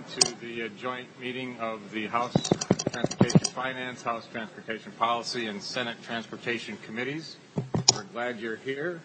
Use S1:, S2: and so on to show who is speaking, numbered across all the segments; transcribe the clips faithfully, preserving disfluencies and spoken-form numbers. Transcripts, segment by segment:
S1: to the uh, joint meeting of the House Transportation Finance, House Transportation Policy, and Senate Transportation Committees. We're glad you're here.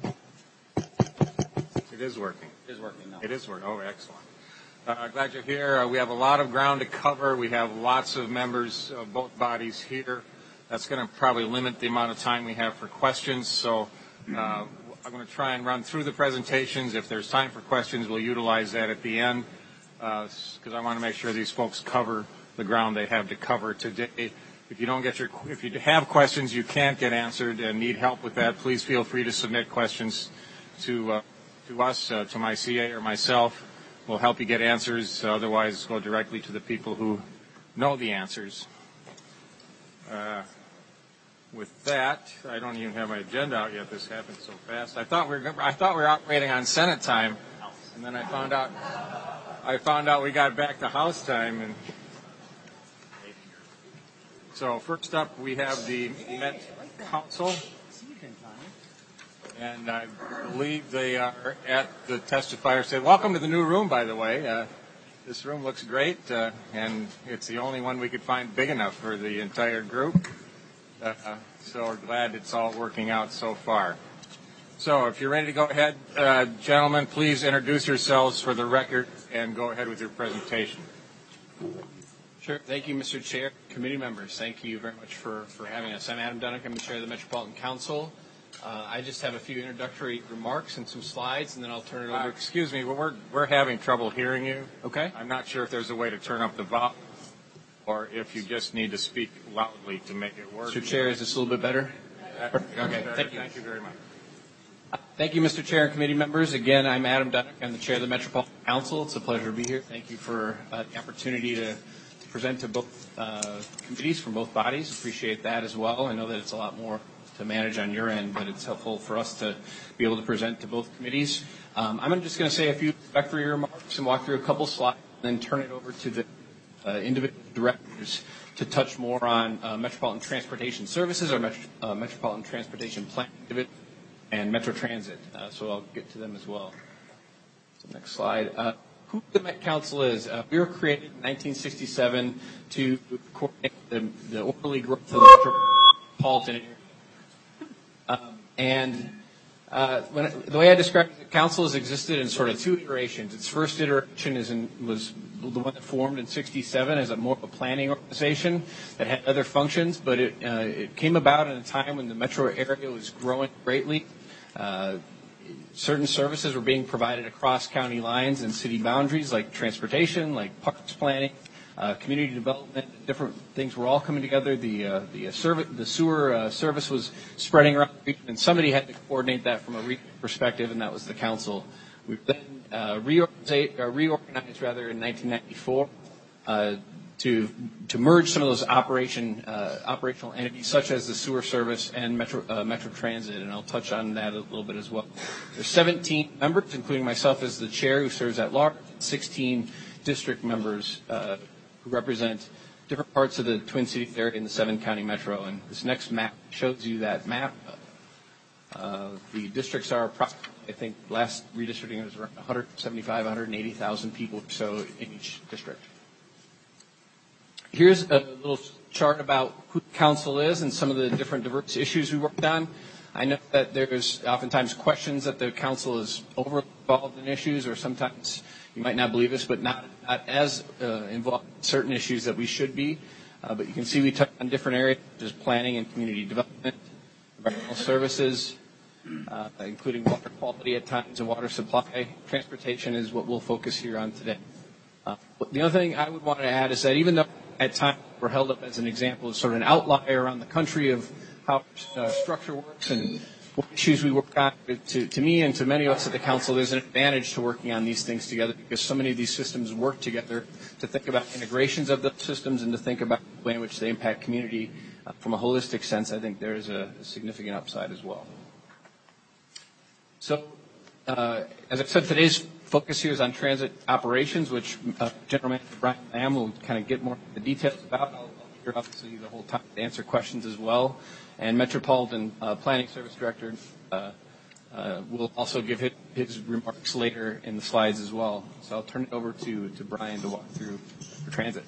S1: It is working.
S2: It is working now.
S1: It is working. Oh, excellent. Uh, glad you're here. Uh, we have a lot of ground to cover. We have lots of members of both bodies here. That's going to probably limit the amount of time we have for questions. So uh, I'm going to try and run through the presentations. If there's time for questions, we'll utilize that at the end because uh, I want to make sure these folks cover the ground they have to cover today. If you don't get your, if you have questions you can't get answered and need help with that, please feel free to submit questions to uh, to us, uh, to my C A or myself. We'll help you get answers. Uh, otherwise, go directly to the people who know the answers. Uh, with that, I don't even have my agenda out yet. This happened so fast. I thought we were I thought we were operating on Senate time, and then I found out I found out we got back to House time. And so first up, we have the Met Council, and I believe they are at the testifier. Say, welcome to the new room, by the way. Uh, this room looks great, uh, and it's the only one we could find big enough for the entire group. Uh, so we're glad it's all working out so far. So if you're ready to go ahead, uh, gentlemen, please introduce yourselves for the record and go ahead with your presentation.
S2: Sure. Thank you, Mister Chair. Committee members, thank you very much for, for having us. I'm Adam Dunnick. I'm the Chair of the Metropolitan Council. Uh, I just have a few introductory remarks and some slides, and then I'll turn it over.
S1: Uh, excuse me, we're we're having trouble hearing you.
S2: Okay.
S1: I'm not sure if there's a way to turn up the volume or if you just need to speak loudly to make it work.
S2: Mister Chair, is this a little bit better?
S1: Uh,
S2: okay. Thank you.
S1: Thank you very much.
S2: Uh, thank you, Mister Chair and committee members. Again, I'm Adam Dunnick. I'm the Chair of the Metropolitan Council. It's a pleasure to be here. Thank you for uh, the opportunity to, to present to both uh, committees from both bodies. Appreciate that as well. I know that it's a lot more to manage on your end, but it's helpful for us to be able to present to both committees. Um, I'm just going to say a few introductory remarks and walk through a couple slides, and then turn it over to the uh, individual directors to touch more on uh, Metropolitan Transportation Services, or Metro, uh, Metropolitan Transportation Planning Division, and Metro Transit. Uh, so I'll get to them as well. So next slide. Uh, who the Met Council is. Uh, we were created in nineteen sixty-seven to coordinate the, the orderly growth of the metropolitan area. Um, and uh, when it, the way I describe it, the council has existed in sort of two iterations. Its first iteration is in, was the one that formed in sixty-seven as a more of a planning organization that had other functions, but it, uh, it came about in a time when the metro area was growing greatly. Uh, certain services were being provided across county lines and city boundaries, like transportation, like parks planning, Uh, community development, different things were all coming together. The uh, the uh, service, the sewer uh, service was spreading around the region, and somebody had to coordinate that from a regional perspective, and that was the council. We then uh, reorganized, uh, reorganized rather in nineteen ninety-four uh, to to merge some of those operation uh, operational entities, such as the sewer service and Metro uh, Metro Transit, and I'll touch on that a little bit as well. There's seventeen members, including myself as the chair, who serves at large, and sixteen district members Uh, who represent different parts of the Twin Cities area in the seven-county metro. And this next map shows you that map. Uh, the districts are approximately, I think, last redistricting was around one seventy-five, one eighty thousand people or so in each district. Here's a little chart about who the council is and some of the different diverse issues we worked on. I know that there's oftentimes questions that the council is over involved in issues, or sometimes you might not believe this, but not, not as uh, involved in certain issues that we should be. Uh, but you can see we touch on different areas, such as planning and community development, environmental services, uh, including water quality at times and water supply. Transportation is what we'll focus here on today. Uh, the other thing I would want to add is that even though at times we're held up as an example of sort of an outlier around the country of how uh, structure works and what issues we work on, to, to me and to many of us at the council, there's an advantage to working on these things together, because so many of these systems work together to think about integrations of those systems and to think about the way in which they impact community uh, from a holistic sense. I think there is a, a significant upside as well. So, uh, as I said, today's focus here is on transit operations, which uh, General Manager Brian Lamb will kind of get more into the details about. I'll, I'll be here obviously the whole time to answer questions as well. And Metropolitan uh, Planning Service Director uh, uh, will also give his, his remarks later in the slides as well. So I'll turn it over to, to Brian to walk through for transit.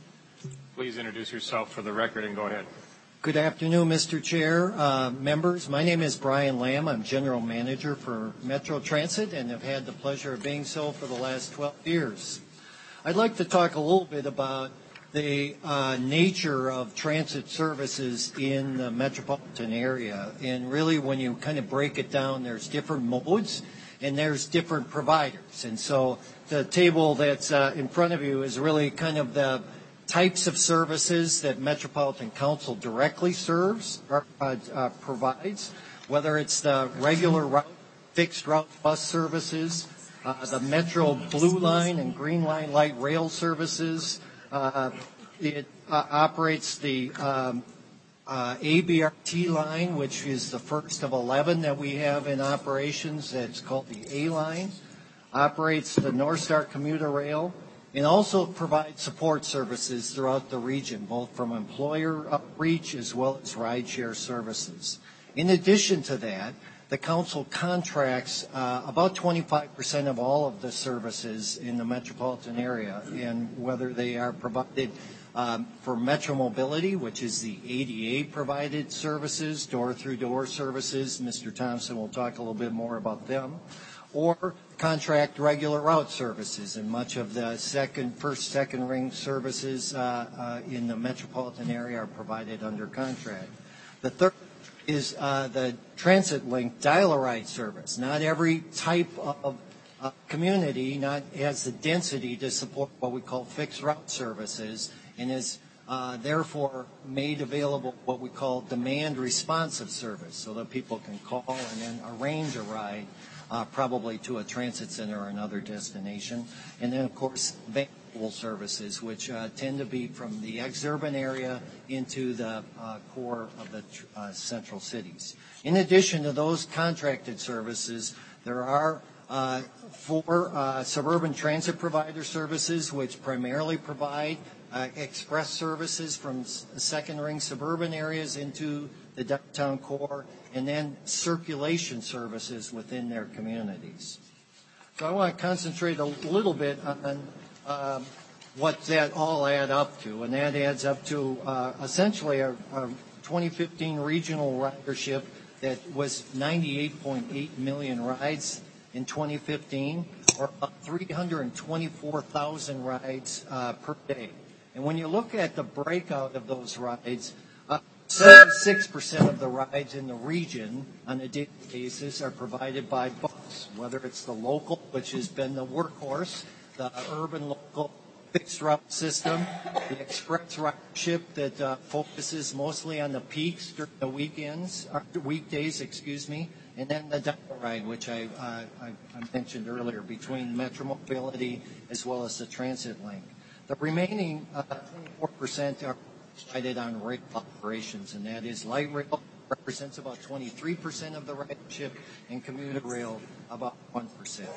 S1: Please introduce yourself for the record and go ahead.
S3: Good afternoon, Mister Chair, uh, members. My name is Brian Lamb. I'm General Manager for Metro Transit and have had the pleasure of being so for the last twelve years. I'd like to talk a little bit about the uh, nature of transit services in the metropolitan area. And really, when you kind of break it down, there's different modes and there's different providers. And so the table that's uh, in front of you is really kind of the types of services that Metropolitan Council directly serves or uh, uh, provides, whether it's the regular route, fixed route bus services, uh, the Metro Blue Line and Green Line light rail services. Uh, it uh, operates the um, uh, A B R T line, which is the first of eleven that we have in operations. That's called the A line. Operates the North Star Commuter Rail, and also provide support services throughout the region, both from employer outreach as well as rideshare services. In addition to that, the council contracts uh, about twenty-five percent of all of the services in the metropolitan area, and whether they are provided um, for Metro Mobility, which is the A D A-provided services, door-through-door services. Mister Thompson will talk a little bit more about them, or contract regular route services, and much of the second, first, second ring services uh, uh, in the metropolitan area are provided under contract. The third is uh, the Transit Link dial-a-ride service. Not every type of uh, community not has the density to support what we call fixed route services, and is uh, therefore made available what we call demand responsive service, so that people can call and then arrange a ride Uh, probably to a transit center or another destination. And then, of course, van pool services, which uh, tend to be from the exurban area into the uh, core of the uh, central cities. In addition to those contracted services, there are uh, four uh, suburban transit provider services, which primarily provide uh, express services from s- second ring suburban areas into the downtown core, and then circulation services within their communities. So I want to concentrate a little bit on um, what that all add up to, and that adds up to uh, essentially a, a twenty fifteen regional ridership that was ninety-eight point eight million rides in twenty fifteen, or about three hundred twenty-four thousand rides uh, per day. And when you look at the breakout of those rides, uh, seventy-six percent of the rides in the region on a daily basis are provided by bus, whether it's the local, which has been the workhorse, the urban local fixed route system, the express ridership that uh, focuses mostly on the peaks during the weekends, or weekdays, excuse me, and then the dial ride, which I, uh, I, I mentioned earlier, between Metro Mobility as well as the Transit Link. The remaining uh, twenty-four percent are decided on rail operations, and that is light rail represents about twenty-three percent of the ridership, and commuter rail about one percent.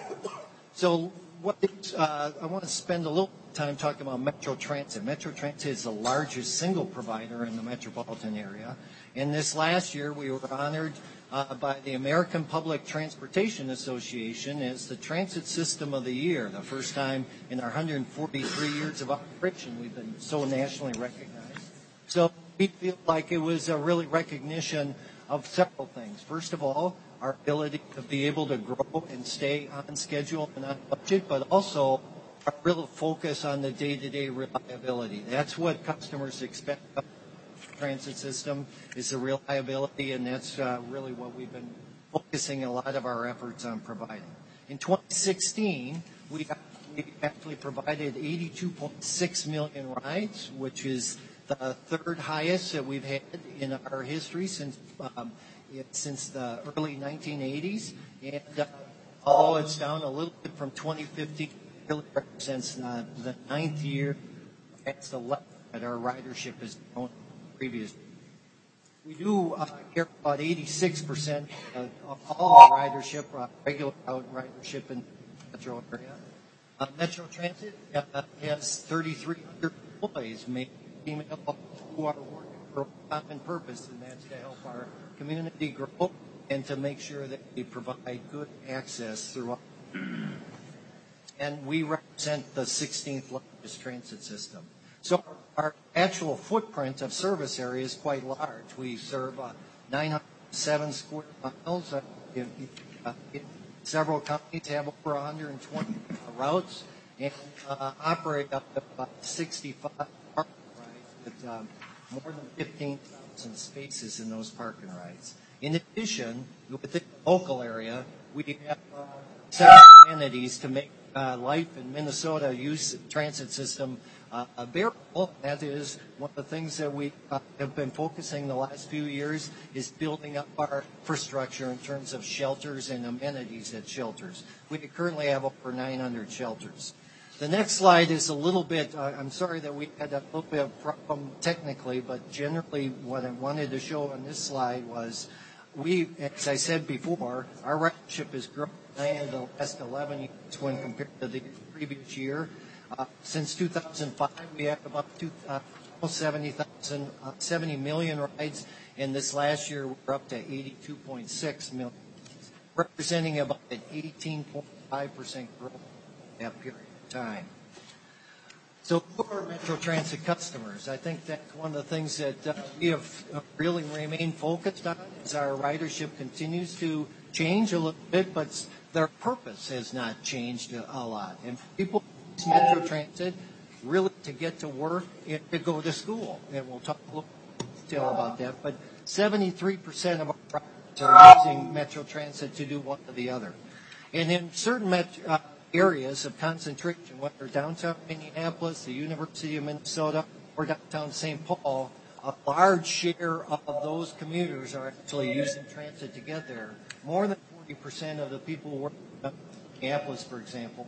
S3: So what is, uh, I want to spend a little time talking about Metro Transit. Metro Transit is the largest single provider in the metropolitan area, and this last year we were honored uh, by the American Public Transportation Association as the Transit System of the Year, the first time in our one hundred forty-three years of operation we've been so nationally recognized. So we feel like it was a really recognition of several things. First of all, our ability to be able to grow and stay on schedule and on budget, but also our real focus on the day-to-day reliability. That's what customers expect of the transit system, is the reliability, and that's uh, really what we've been focusing a lot of our efforts on providing. In twenty sixteen, we actually provided eighty-two point six million rides, which is the third highest that we've had in our history since um, it, since the early nineteen eighties. And uh, although it's down a little bit from twenty fifteen, it really represents uh, the ninth year that's the left that our ridership has grown previous. We do uh, care about eighty-six percent of all our ridership, uh, regular out ridership in the metro area. Uh, Metro Transit uh, has thirty-three hundred employees, made female, who are working for a common purpose, and that's to help our community grow and to make sure that we provide good access throughout. And we represent the sixteenth largest transit system. So our actual footprint of service area is quite large. We serve uh, nine hundred seven square miles. Uh, in, uh, in several companies have over one hundred twenty uh, routes and uh, operate up to about sixty-five parking rides with um, more than fifteen thousand spaces in those parking rides. In addition, within the local area, we have uh, several amenities to make uh, life in Minnesota use transit system uh, bearable. That is one of the things that we uh, have been focusing the last few years is building up our infrastructure in terms of shelters and amenities at shelters. We currently have over nine hundred shelters. The next slide is a little bit, uh, I'm sorry that we had a little bit of problem technically, but generally what I wanted to show on this slide was we, as I said before, our ridership has grown in the last eleven years when compared to the previous year. Uh, since two thousand five, we have about two, uh, almost seventy thousand, uh, seventy million rides, and this last year we're up to eighty-two point six million, representing about an eighteen point five percent growth in that period of time. So for Metro Transit customers, I think that's one of the things that uh, we have really remained focused on as our ridership continues to change a little bit, but their purpose has not changed a lot. And people use Metro Transit really to get to work and to go to school. And we'll talk a little detail about that. But seventy-three percent of our riders are using Metro Transit to do one or the other. And in certain metro, uh, areas of concentration, whether downtown Minneapolis, the University of Minnesota, or downtown Saint Paul, a large share of those commuters are actually using transit to get there. More than forty percent of the people who work in Minneapolis, for example,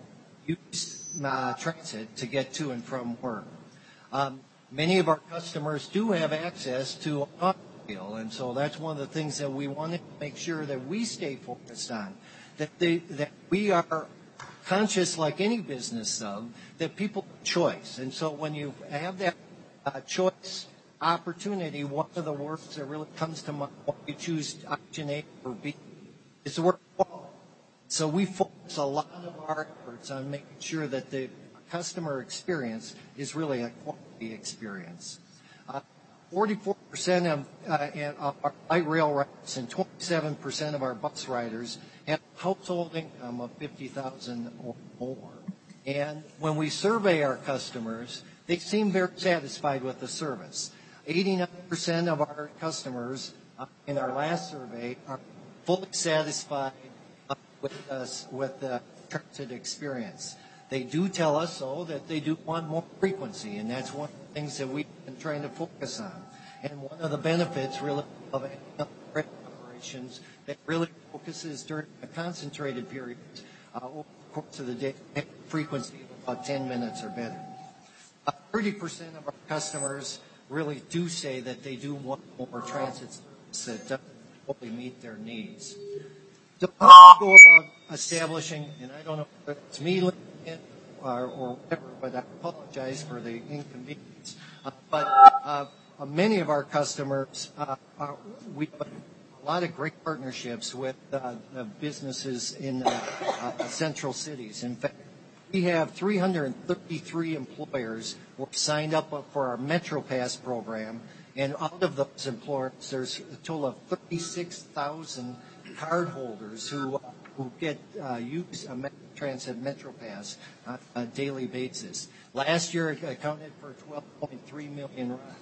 S3: use uh, transit to get to and from work. Um, many of our customers do have access to an automobile, and so that's one of the things that we want to make sure that we stay focused on, that, they, that we are conscious, like any business of, that people have choice. And so when you have that uh, choice opportunity, one of the words that really comes to mind when you choose option A or B is the word quality. So we focus a lot of our efforts on making sure that the customer experience is really a quality experience. Uh, forty-four percent of, uh, of our light rail riders and twenty-seven percent of our bus riders have household income of fifty thousand dollars or more. And when we survey our customers, they seem very satisfied with the service. eighty-nine percent of our customers uh, in our last survey are fully satisfied uh, with us, with the transit experience. They do tell us, though, that they do want more frequency, and that's one of the things that we've been trying to focus on. And one of the benefits, really, of rail operations that really focuses during a concentrated period uh, over the course of the day, frequency of about ten minutes or better. Uh, thirty percent of our customers really do say that they do want more transit service that doesn't fully meet their needs. So how do we go about establishing, and I don't know if it's me limiting it or, or whatever, but I apologize for the inconvenience. Uh, but uh, many of our customers, uh, are, we have a lot of great partnerships with uh, the businesses in uh, uh, central cities. In fact, we have three hundred thirty-three employers who are signed up for our MetroPass program, and out of those employers, there's a total of thirty-six thousand cardholders who uh, who get uh, use a Metro Transit MetroPass on a daily basis. Last year, it accounted for twelve point three million rides.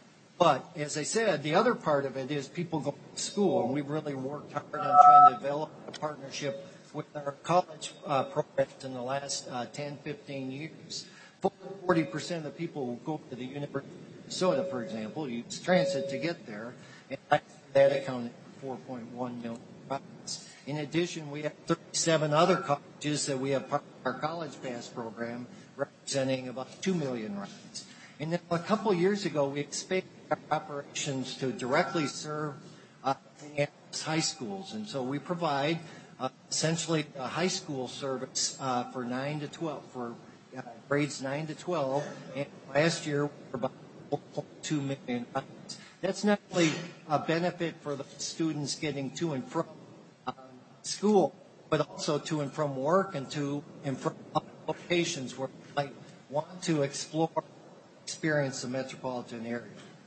S3: But as I said, the other part of it is people go to school, and we've really worked hard on trying to develop a partnership with our college uh, programs in the last uh, ten, fifteen years. forty percent of the people who go to the University of Minnesota, for example, use transit to get there, and that accounted for four point one million rides. In addition, we have thirty-seven other colleges that we have part of our College Pass program, representing about two million rides. And then a couple years ago, we expanded our operations to directly serve uh, high schools. And so we provide uh, essentially a high school service uh, for nine to twelve, for uh, grades nine to twelve. And last year, we were about four point two million rides. That's not only a benefit for the students getting to and from uh, school, but also to and from work and to and from other locations where they might want to explore, experience the metropolitan area.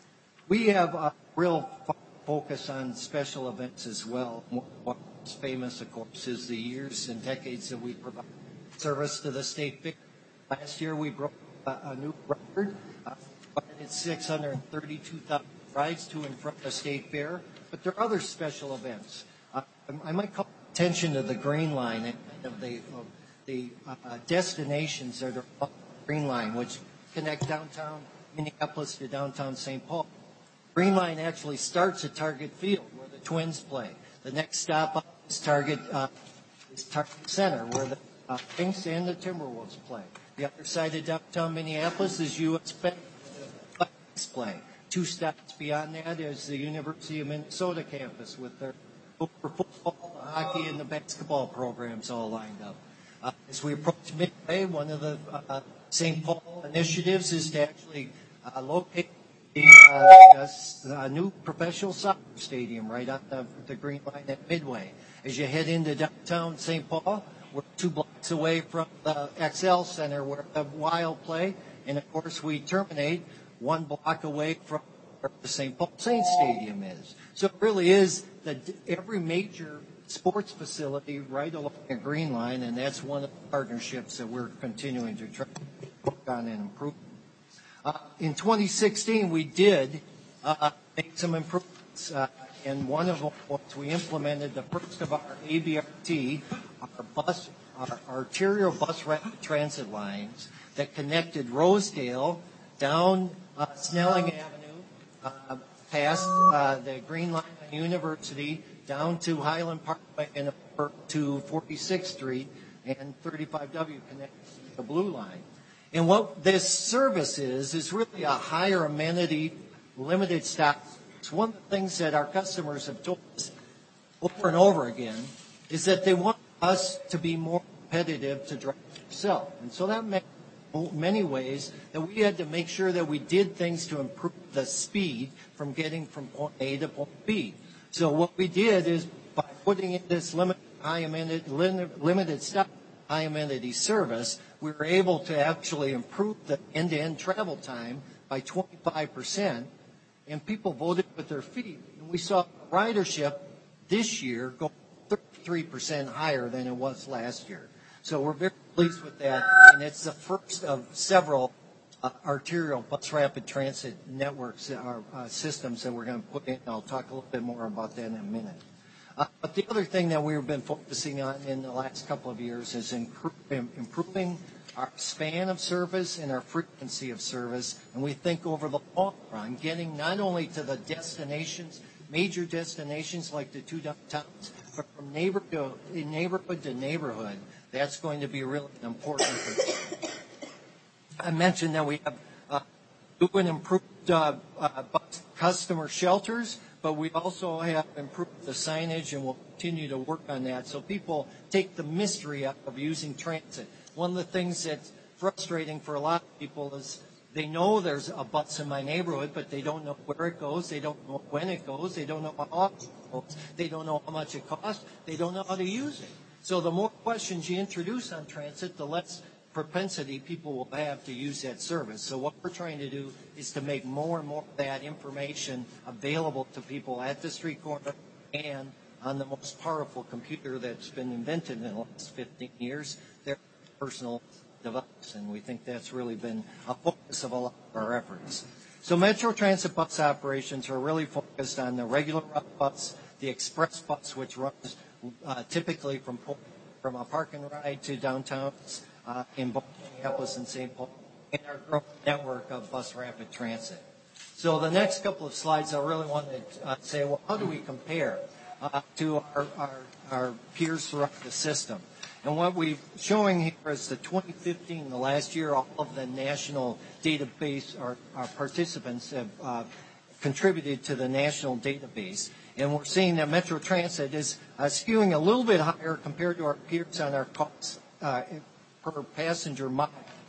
S3: We have a real focus on special events as well. What's famous, of course, is the years and decades that we provide service to the state fair. Last year we broke a, a new record. Uh, it's six hundred thirty-two thousand rides to and from the state fair. But there are other special events. Uh, I might call attention to the Green Line and of the, of the uh, destinations that are on the Green Line, which connect downtown Minneapolis to downtown Saint Paul. Green Line actually starts at Target Field, where the Twins play. The next stop up is Target, uh, is Target Center, where the uh, Kings and the Timberwolves play. The other side of downtown Minneapolis is U S Bank, where the Vikings play. Two stops beyond that is the University of Minnesota campus with their football, the hockey, and the basketball programs all lined up. Uh, as we approach midway, one of the uh, Saint Paul initiatives is to actually uh, locate a, uh, a new professional soccer stadium right on the, the Green Line at Midway. As you head into downtown Saint Paul, we're two blocks away from the X L Center where the Wild play, and of course we terminate one block away from where the Saint Paul Saints Stadium is. So it really is that every major sports facility right along the Green Line, and that's one of the partnerships that we're continuing to try to work on and improve. Uh, in twenty sixteen, we did uh, make some improvements, uh, and one of them was we implemented the first of our A B R T, our bus, our arterial bus rapid transit lines that connected Rosedale down uh, Snelling Avenue, uh, past uh, the Green Line on University, down to Highland Parkway and over to forty-sixth Street, and thirty-five W connects the Blue Line. And what this service is, is really a higher amenity, limited stop. It's one of the things that our customers have told us over and over again is that they want us to be more competitive to drive themselves. And so that meant many ways that we had to make sure that we did things to improve the speed from getting from point A to point B. So what we did is by putting in this limited, high amenity, limited stop, high amenity service, we were able to actually improve the end-to-end travel time by twenty-five percent, and people voted with their feet. And we saw ridership this year go thirty-three percent higher than it was last year. So we're very pleased with that, and it's the first of several uh, arterial bus rapid transit networks, or uh, systems that we're going to put in. I'll talk a little bit more about that in a minute. Uh, but the other thing that we've been focusing on in the last couple of years is improve, improving our span of service and our frequency of service. And we think over the long run, getting not only to the destinations, major destinations like the two downtowns, but from neighbor to, neighborhood to neighborhood, that's going to be really important. I mentioned that we have uh, new and improved uh, uh, customer shelters, but we also have improved the signage, and we'll continue to work on that so people take the mystery out of using transit. One of the things that's frustrating for a lot of people is they know there's a bus in my neighborhood, but they don't know where it goes, they don't know when it goes, they don't know how often it goes, they don't know how much it costs, they don't know how to use it. So the more questions you introduce on transit, the less propensity people will have to use that service. So what we're trying to do is to make more and more of that information available to people at the street corner and on the most powerful computer that's been invented in the last fifteen years, their personal device. And we think that's really been a focus of a lot of our efforts. So Metro Transit bus operations are really focused on the regular route bus, the express bus, which runs uh, typically from from a park and ride to downtown Uh, in both Minneapolis and Saint Paul, and our growing network of bus rapid transit. So the next couple of slides, I really want to uh, say, well, how do we compare uh, to our, our, our peers throughout the system? And what we're showing here is the twenty fifteen, the last year, all of the national database, our, our participants have uh, contributed to the national database. And we're seeing that Metro Transit is uh, skewing a little bit higher compared to our peers on our costs uh, per passenger mile.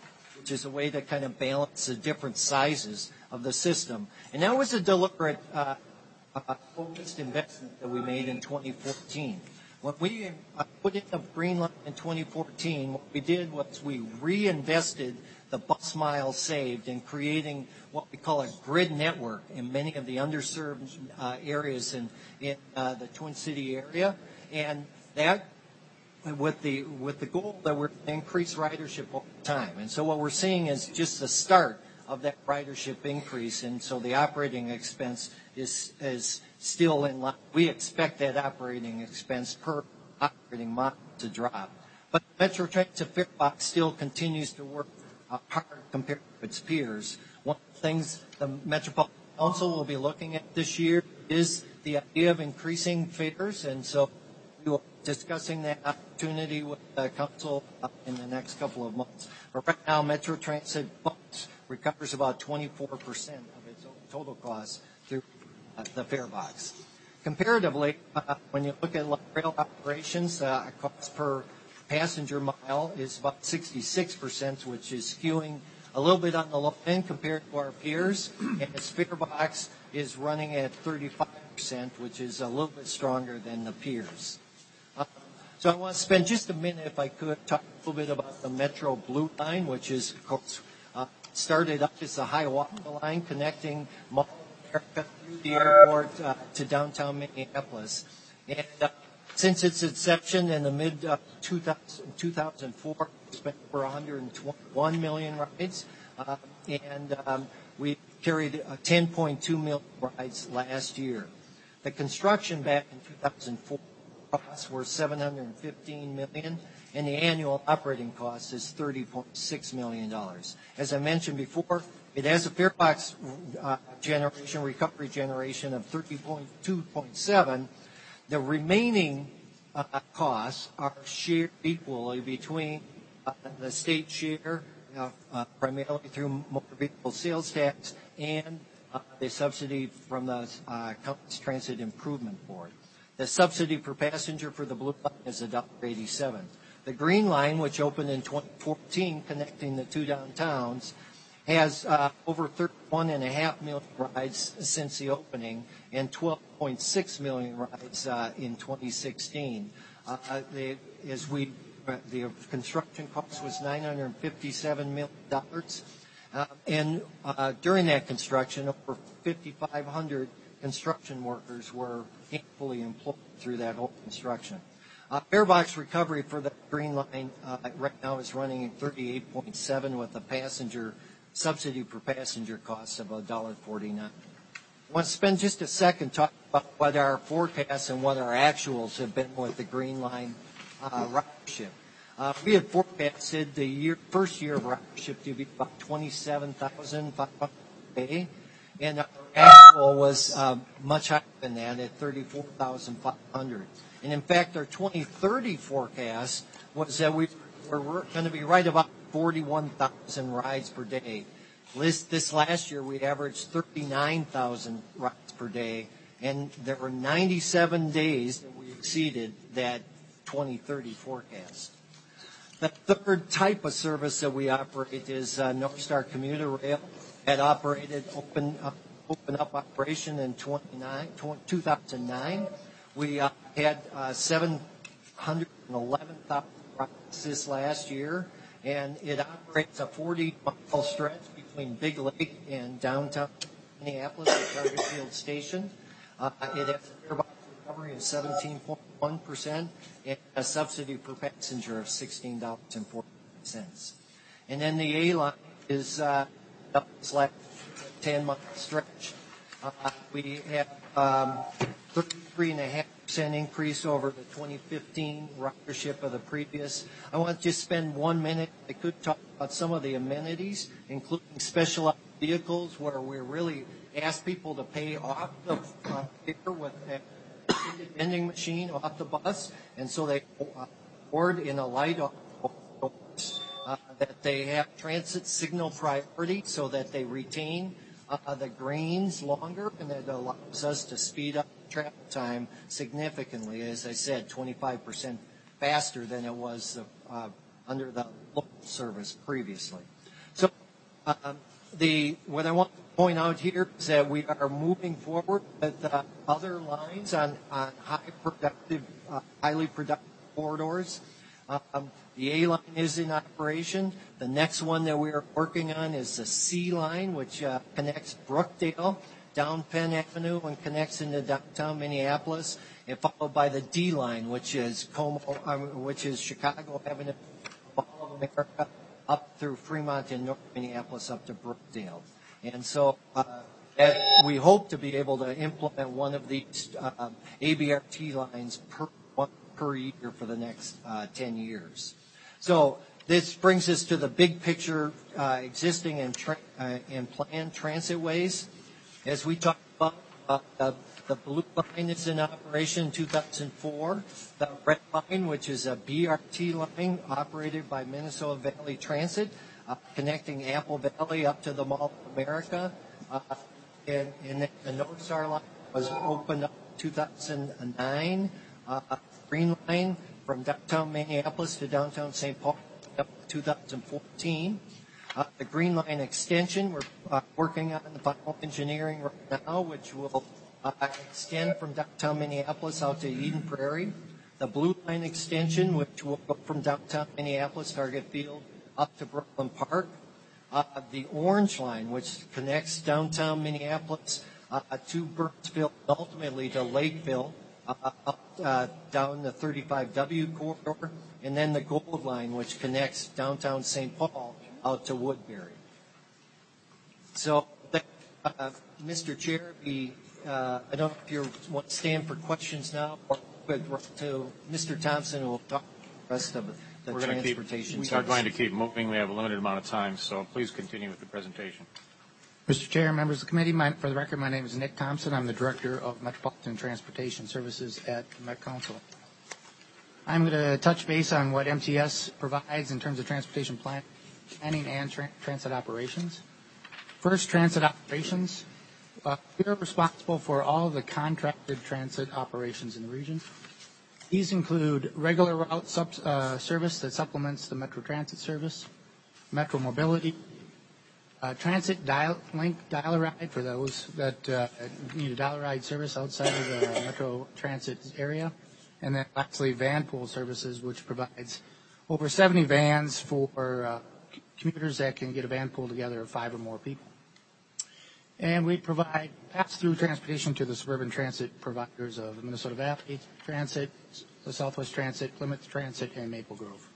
S3: which is a way to kind of balance the different sizes of the system. And that was a deliberate uh, uh, focused investment that we made in twenty fourteen. When we uh, put in the Green Line in twenty fourteen, what we did was we reinvested the bus miles saved in creating what we call a grid network in many of the underserved uh, areas in, in uh, the Twin City area. And that with the with the goal that we're going to increase ridership over time. And so what we're seeing is just the start of that ridership increase, and so the operating expense is is still in line. We expect that operating expense per operating mile to drop. But Metro Transit Farebox still continues to work uh, hard compared to its peers. One of the things the Metropolitan Council will be looking at this year is the idea of increasing fares, and so we will be discussing that opportunity with the council uh, in the next couple of months. But right now, Metro Transit Bus recovers about twenty-four percent of its total costs through uh, the fare box. Comparatively, uh, when you look at rail operations, uh, cost per passenger mile is about sixty-six percent, which is skewing a little bit on the low end compared to our peers, and its fare box is running at thirty-five percent, which is a little bit stronger than the peers. Uh, so I want to spend just a minute, if I could, talk a little bit about the Metro Blue Line, which is, of course, uh, started up as the Hiawatha Line connecting Mall of America through the airport uh, to downtown Minneapolis. And uh, since its inception in the mid uh, two thousand four, we spent over one hundred twenty-one million rides, uh, and um, we carried uh, ten point two million rides last year. The construction back in two thousand four costs were seven hundred fifteen million dollars, and the annual operating cost is thirty point six million dollars. As I mentioned before, it has a fare box uh, generation, recovery generation of thirty-two point seven. The remaining uh, costs are shared equally between uh, the state share, uh, uh, primarily through motor vehicle sales tax, and uh, the subsidy from the uh, County's Transit Improvement Board. The subsidy per passenger for the Blue Line is one dollar eighty-seven. The Green Line, which opened in twenty fourteen, connecting the two downtowns, has uh, over thirty-one point five million rides since the opening and twelve point six million rides uh, in twenty sixteen. Uh, they, as we, uh, the construction cost was nine hundred fifty-seven million dollars. Uh, and uh, during that construction, over fifty-five hundred construction workers were fully employed through that whole construction. Uh, fare box recovery for the Green Line uh, right now is running at thirty-eight point seven with a passenger subsidy per passenger cost of one dollar forty-nine. I want to spend just a second talking about what our forecasts and what our actuals have been with the Green Line uh, ridership. Uh, we had forecasted the year, first year of ridership to be about twenty-seven thousand five hundred a day, and our actual was uh, much higher than that at thirty-four thousand five hundred. And in fact, our twenty thirty forecast was that we were going to be right about forty-one thousand rides per day. This, this last year, we averaged thirty-nine thousand rides per day, and there were ninety-seven days that we exceeded that twenty thirty forecast. The third type of service that we operate is uh, North Star Commuter Rail. That operated open uh, open up operation in two thousand nine. We uh, had uh, seven hundred eleven thousand rides this last year, and it operates a forty mile stretch between Big Lake and downtown Minneapolis at Target Field Station. Uh, it has a fare box recovery of seventeen point one percent and a subsidy per passenger of sixteen dollars and forty cents. And then the A-Line is uh, up this last ten mile stretch. Uh, we have um, thirty-three point five percent increase over the twenty fifteen ridership of the previous. I want to just spend one minute. I could talk about some of the amenities, including specialized vehicles, where we really ask people to pay off the uh, fare with a vending machine off the bus, and so they uh, board in a light off the doors, uh, that they have transit signal priority so that they retain uh, the greens longer, and it allows us to speed up travel time significantly. As I said, twenty-five percent faster than it was uh, under the local service previously. So um, the what I want to point out here is that we are moving forward with uh, other lines on, on high productive, uh, highly productive corridors. Um, the A line is in operation. The next one that we are working on is the C line, which uh, connects Brookdale down Penn Avenue and connects into downtown Minneapolis, and followed by the D line, which is Como, um, which is Chicago Avenue, Mall of America, up through Fremont and North Minneapolis up to Brookdale. And so uh, that we hope to be able to implement one of these uh, A B R T lines per one per year for the next uh, ten years. So this brings us to the big picture uh, existing and, tra- uh, and planned transit ways. As we talked about, uh, the, the blue line is in operation in two thousand four. The red line, which is a B R T line operated by Minnesota Valley Transit, uh, connecting Apple Valley up to the Mall of America. Uh, and, and the North Star line was opened up in two thousand nine. Uh, Green line from downtown Minneapolis to downtown Saint Paul up to two thousand fourteen. Uh, the Green Line extension, we're uh, working on the final engineering right now, which will uh, extend from downtown Minneapolis out to Eden Prairie. The Blue Line extension, which will go from downtown Minneapolis, Target Field, up to Brooklyn Park. Uh, the Orange Line, which connects downtown Minneapolis uh, to Burnsville and ultimately to Lakeville, uh, up uh, down the thirty-five W corridor. And then the Gold Line, which connects downtown Saint Paul out to Woodbury. So, uh, Mister Chair, the, uh, I don't know if you want to stand for questions now, or to Mister Thompson, who will talk the rest of the
S1: We're
S3: transportation.
S1: Keep, we are going to keep moving. We have a limited amount of time, so please continue with the presentation.
S4: Mister Chair, members of the committee, my, for the record, my name is Nick Thompson. I'm the Director of Metropolitan Transportation Services at the Met Council. I'm going to touch base on what M T S provides in terms of transportation plan, planning and tra- transit operations. First, transit operations. Uh, we are responsible for all of the contracted transit operations in the region. These include regular route sub, uh, service that supplements the Metro Transit service, Metro Mobility, uh, Transit dial, Link Dial-A-Ride for those that uh, need a Dial-A-Ride service outside of the Metro Transit area, and then lastly, van pool services, which provides over seventy vans for uh, commuters that can get a van pool together of five or more people. And we provide pass-through transportation to the suburban transit providers of Minnesota Valley Transit, the Southwest Transit, Plymouth Transit, and Maple Grove.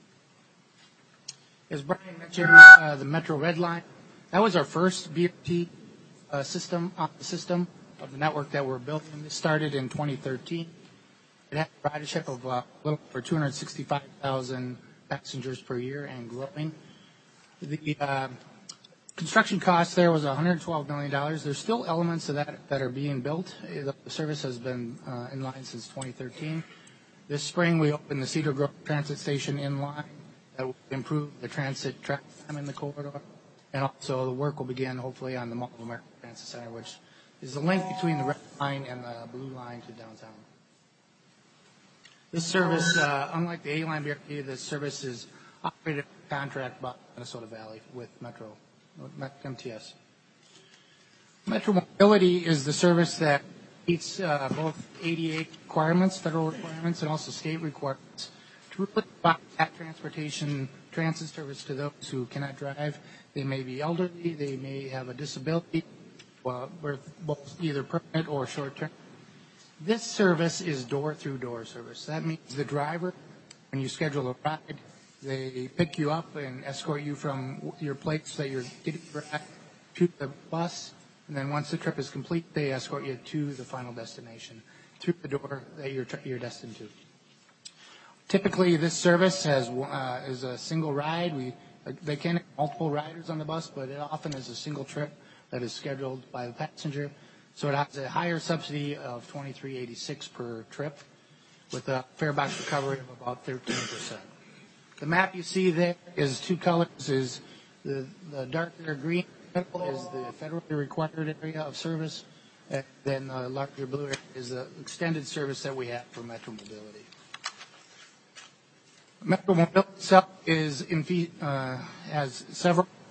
S4: As Brian mentioned, uh, the Metro Red Line, that was our first B R T uh, system on the system of the network that we're building. This started in twenty thirteen. It had a ridership of uh, a little over two hundred sixty-five thousand passengers per year and growing. The uh, construction cost there was one hundred twelve million dollars. There's still elements of that that are being built. The service has been uh, in line since twenty thirteen. This spring, we opened the Cedar Grove Transit Station in line that will improve the transit track time in the corridor. And also the work will begin, hopefully, on the Mall of America Transit Center, which is the link between the red line and the blue line to downtown. This service, uh, unlike the A-Line B R T, this service is operated by contract by Minnesota Valley with Metro, M T S. Metro Mobility is the service that meets uh, both A D A requirements, federal requirements, and also state requirements to really provide that transportation transit service to those who cannot drive. They may be elderly, they may have a disability, well, both either permanent or short-term. This service is door-through-door service. That means the driver, when you schedule a ride, they pick you up and escort you from your place that you're getting back to the bus, and then once the trip is complete, they escort you to the final destination through the door that you're, you're destined to. Typically, this service has uh, is a single ride. We they can have multiple riders on the bus, but it often is a single trip that is scheduled by the passenger. So it has a higher subsidy of twenty-three eighty-six per trip, with a fare box recovery of about thirteen percent. The map you see there is two colors. Is the the darker green is the federally required area of service, and then the larger blue area is the extended service that we have for Metro Mobility. Metro Mobility itself is in, uh, has several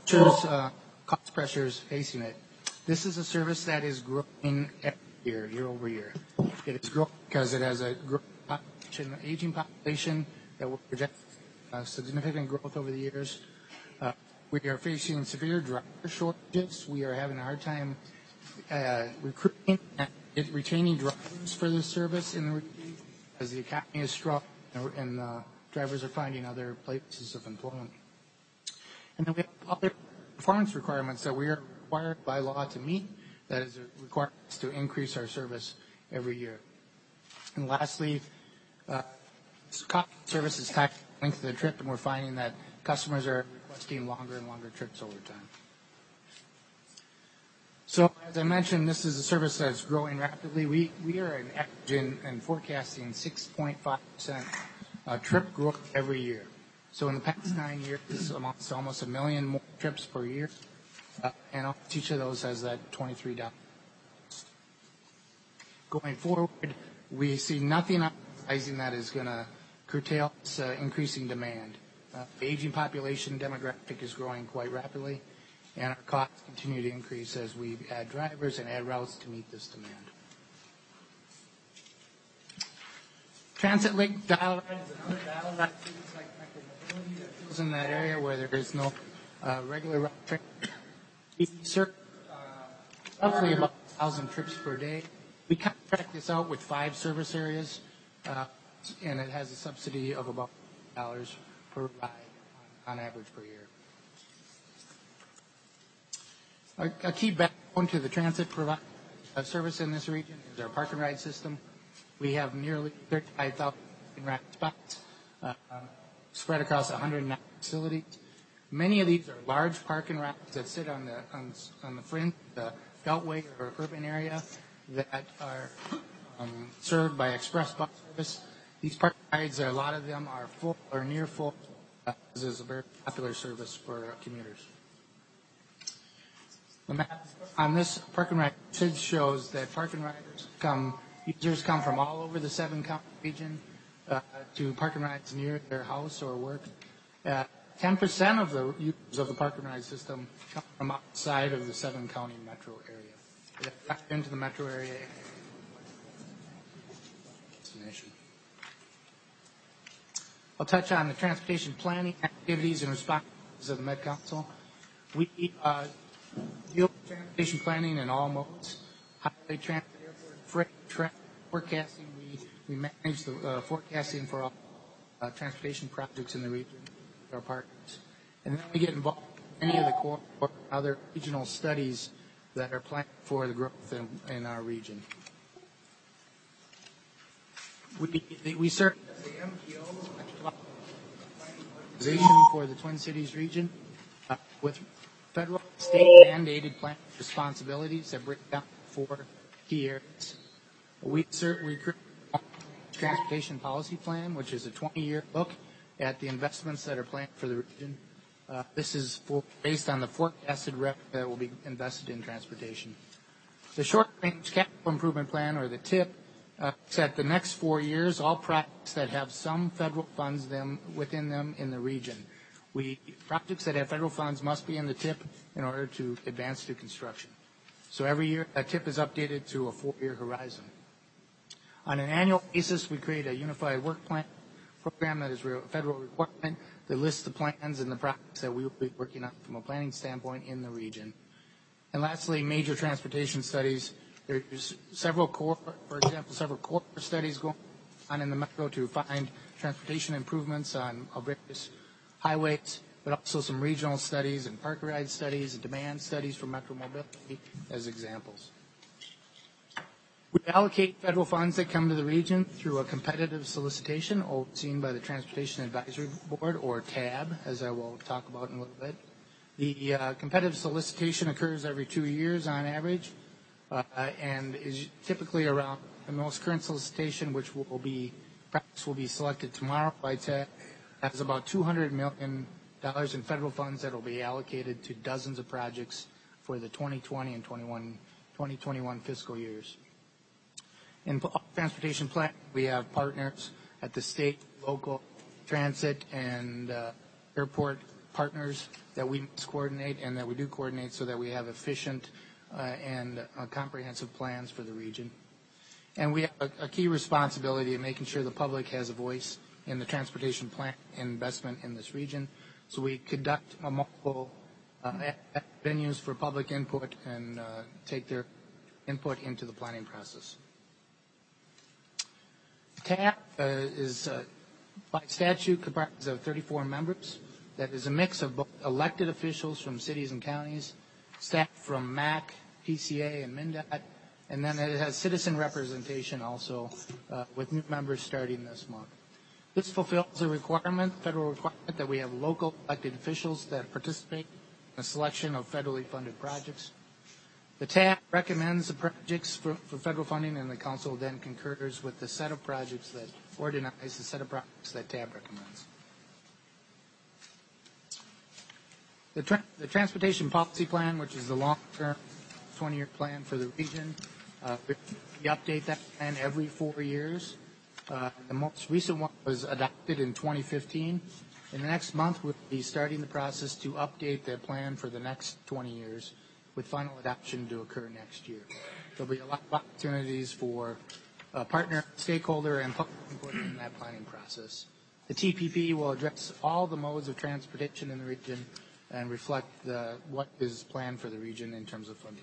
S4: pressures, uh, cost pressures facing it. This is a service that is growing every year, year over year. It is growing because it has a growing population, aging population that will project uh, significant growth over the years. Uh, we are facing severe driver shortages. We are having a hard time uh, recruiting and retaining drivers for this service in the region as the economy is strong and uh, drivers are finding other places of employment. And then we have other performance requirements that we are required by law to meet. That is required us to increase our service every year. And lastly, uh, cost of service is tied to the length of the trip, and we're finding that customers are requesting longer and longer trips over time. So, as I mentioned, this is a service that's growing rapidly. We we are in averaging and forecasting six point five percent uh, trip growth every year. So, in the past nine years, it's almost, almost a million more trips per year, uh, and each of those has that twenty-three dollars. Going forward, we see nothing on the horizon that is going to curtail this uh, increasing demand. Uh, the aging population demographic is growing quite rapidly, and our costs continue to increase as we add drivers and add routes to meet this demand. Transit link dial rides and other dial ride services like micromobility that fills in that area where there is no uh, regular route train. We serve uh, roughly about one thousand trips per day. We contract this out with five service areas, uh, and it has a subsidy of about dollars per ride on, on average per year. A, a key backbone to the transit provide, uh, service in this region is our park and ride system. We have nearly thirty-five thousand park and ride spots uh, spread across one hundred nine facilities. Many of these are large park and rides that sit on the on, on the fringe, the beltway or urban area that are um, served by express bus service. These park rides, a lot of them are full or near full. Uh, this is a very popular service for commuters. The map on this park and ride shows that park and riders come, users come from all over the seven county region uh, to park and rides near their house or work. Uh, ten percent of the users of the park and ride system come from outside of the seven county metro area. They drive into the metro area destination. I'll touch on the transportation planning activities and responsibilities of the Met Council. We uh, deal with transportation planning in all modes: highway, transit, airport, freight, traffic forecasting. We we manage the uh, forecasting for all uh, transportation projects in the region with our partners, and then we get involved in any of the core or other regional studies that are planned for the growth in, in our region. We we serve as the M P O, organization for the Twin Cities region, uh, with federal, state mandated plan responsibilities that break down four key areas. We serve, we create a transportation policy plan, which is a twenty-year look at the investments that are planned for the region. Uh, this is for, based on the forecasted revenue that will be invested in transportation. The short-range capital improvement plan, or the T I P, uh, set the next four years all projects that have some federal funds them within them in the region. We projects that have federal funds must be in the T I P in order to advance to construction. So every year, a T I P is updated to a four-year horizon. On an annual basis, we create a unified work plan program that is a federal requirement that lists the plans and the projects that we will be working on from a planning standpoint in the region. And lastly, major transportation studies. There's several core, for example, several core studies going on in the metro to find transportation improvements on various highways, but also some regional studies and park ride studies and demand studies for metro mobility as examples. We allocate federal funds that come to the region through a competitive solicitation overseen by the Transportation Advisory Board, or T A B, as I will talk about in a little bit. The uh, competitive solicitation occurs every two years on average, uh, and is typically around the most current solicitation, which will be perhaps will be selected tomorrow by T A B, has about two hundred million dollars in federal funds that will be allocated to dozens of projects for the twenty twenty and twenty twenty-one fiscal years. In transportation planning, we have partners at the state, local, transit, and uh, airport partners that we must coordinate and that we do coordinate so that we have efficient uh, and uh, comprehensive plans for the region. And we have a, a key responsibility in making sure the public has a voice in the transportation plan investment in this region. So we conduct a multiple uh, venues for public input and uh, take their input into the planning process. T A B uh, is uh, by statute comprised of thirty-four members. That is a mix of both elected officials from cities and counties, staff from M A C, P C A, and MnDOT, and then it has citizen representation also uh, with new members starting this month. This fulfills a requirement, federal requirement, that we have local elected officials that participate in the selection of federally funded projects. The T A B recommends the projects for, for federal funding, and the council then concurs with the set of projects that organize the set of projects that T A B recommends. The, tra the Transportation Policy Plan, which is the long-term twenty-year plan for the region, uh, we update that plan every four years. Uh, the most recent one was adopted in twenty fifteen. In the next month, we'll be starting the process to update the plan for the next twenty years, with final adoption to occur next year. There'll be a lot of opportunities for uh, partner, stakeholder, and public input in that planning process. The T P P will address all the modes of transportation in the region and reflect the, what is planned for the region in terms of funding.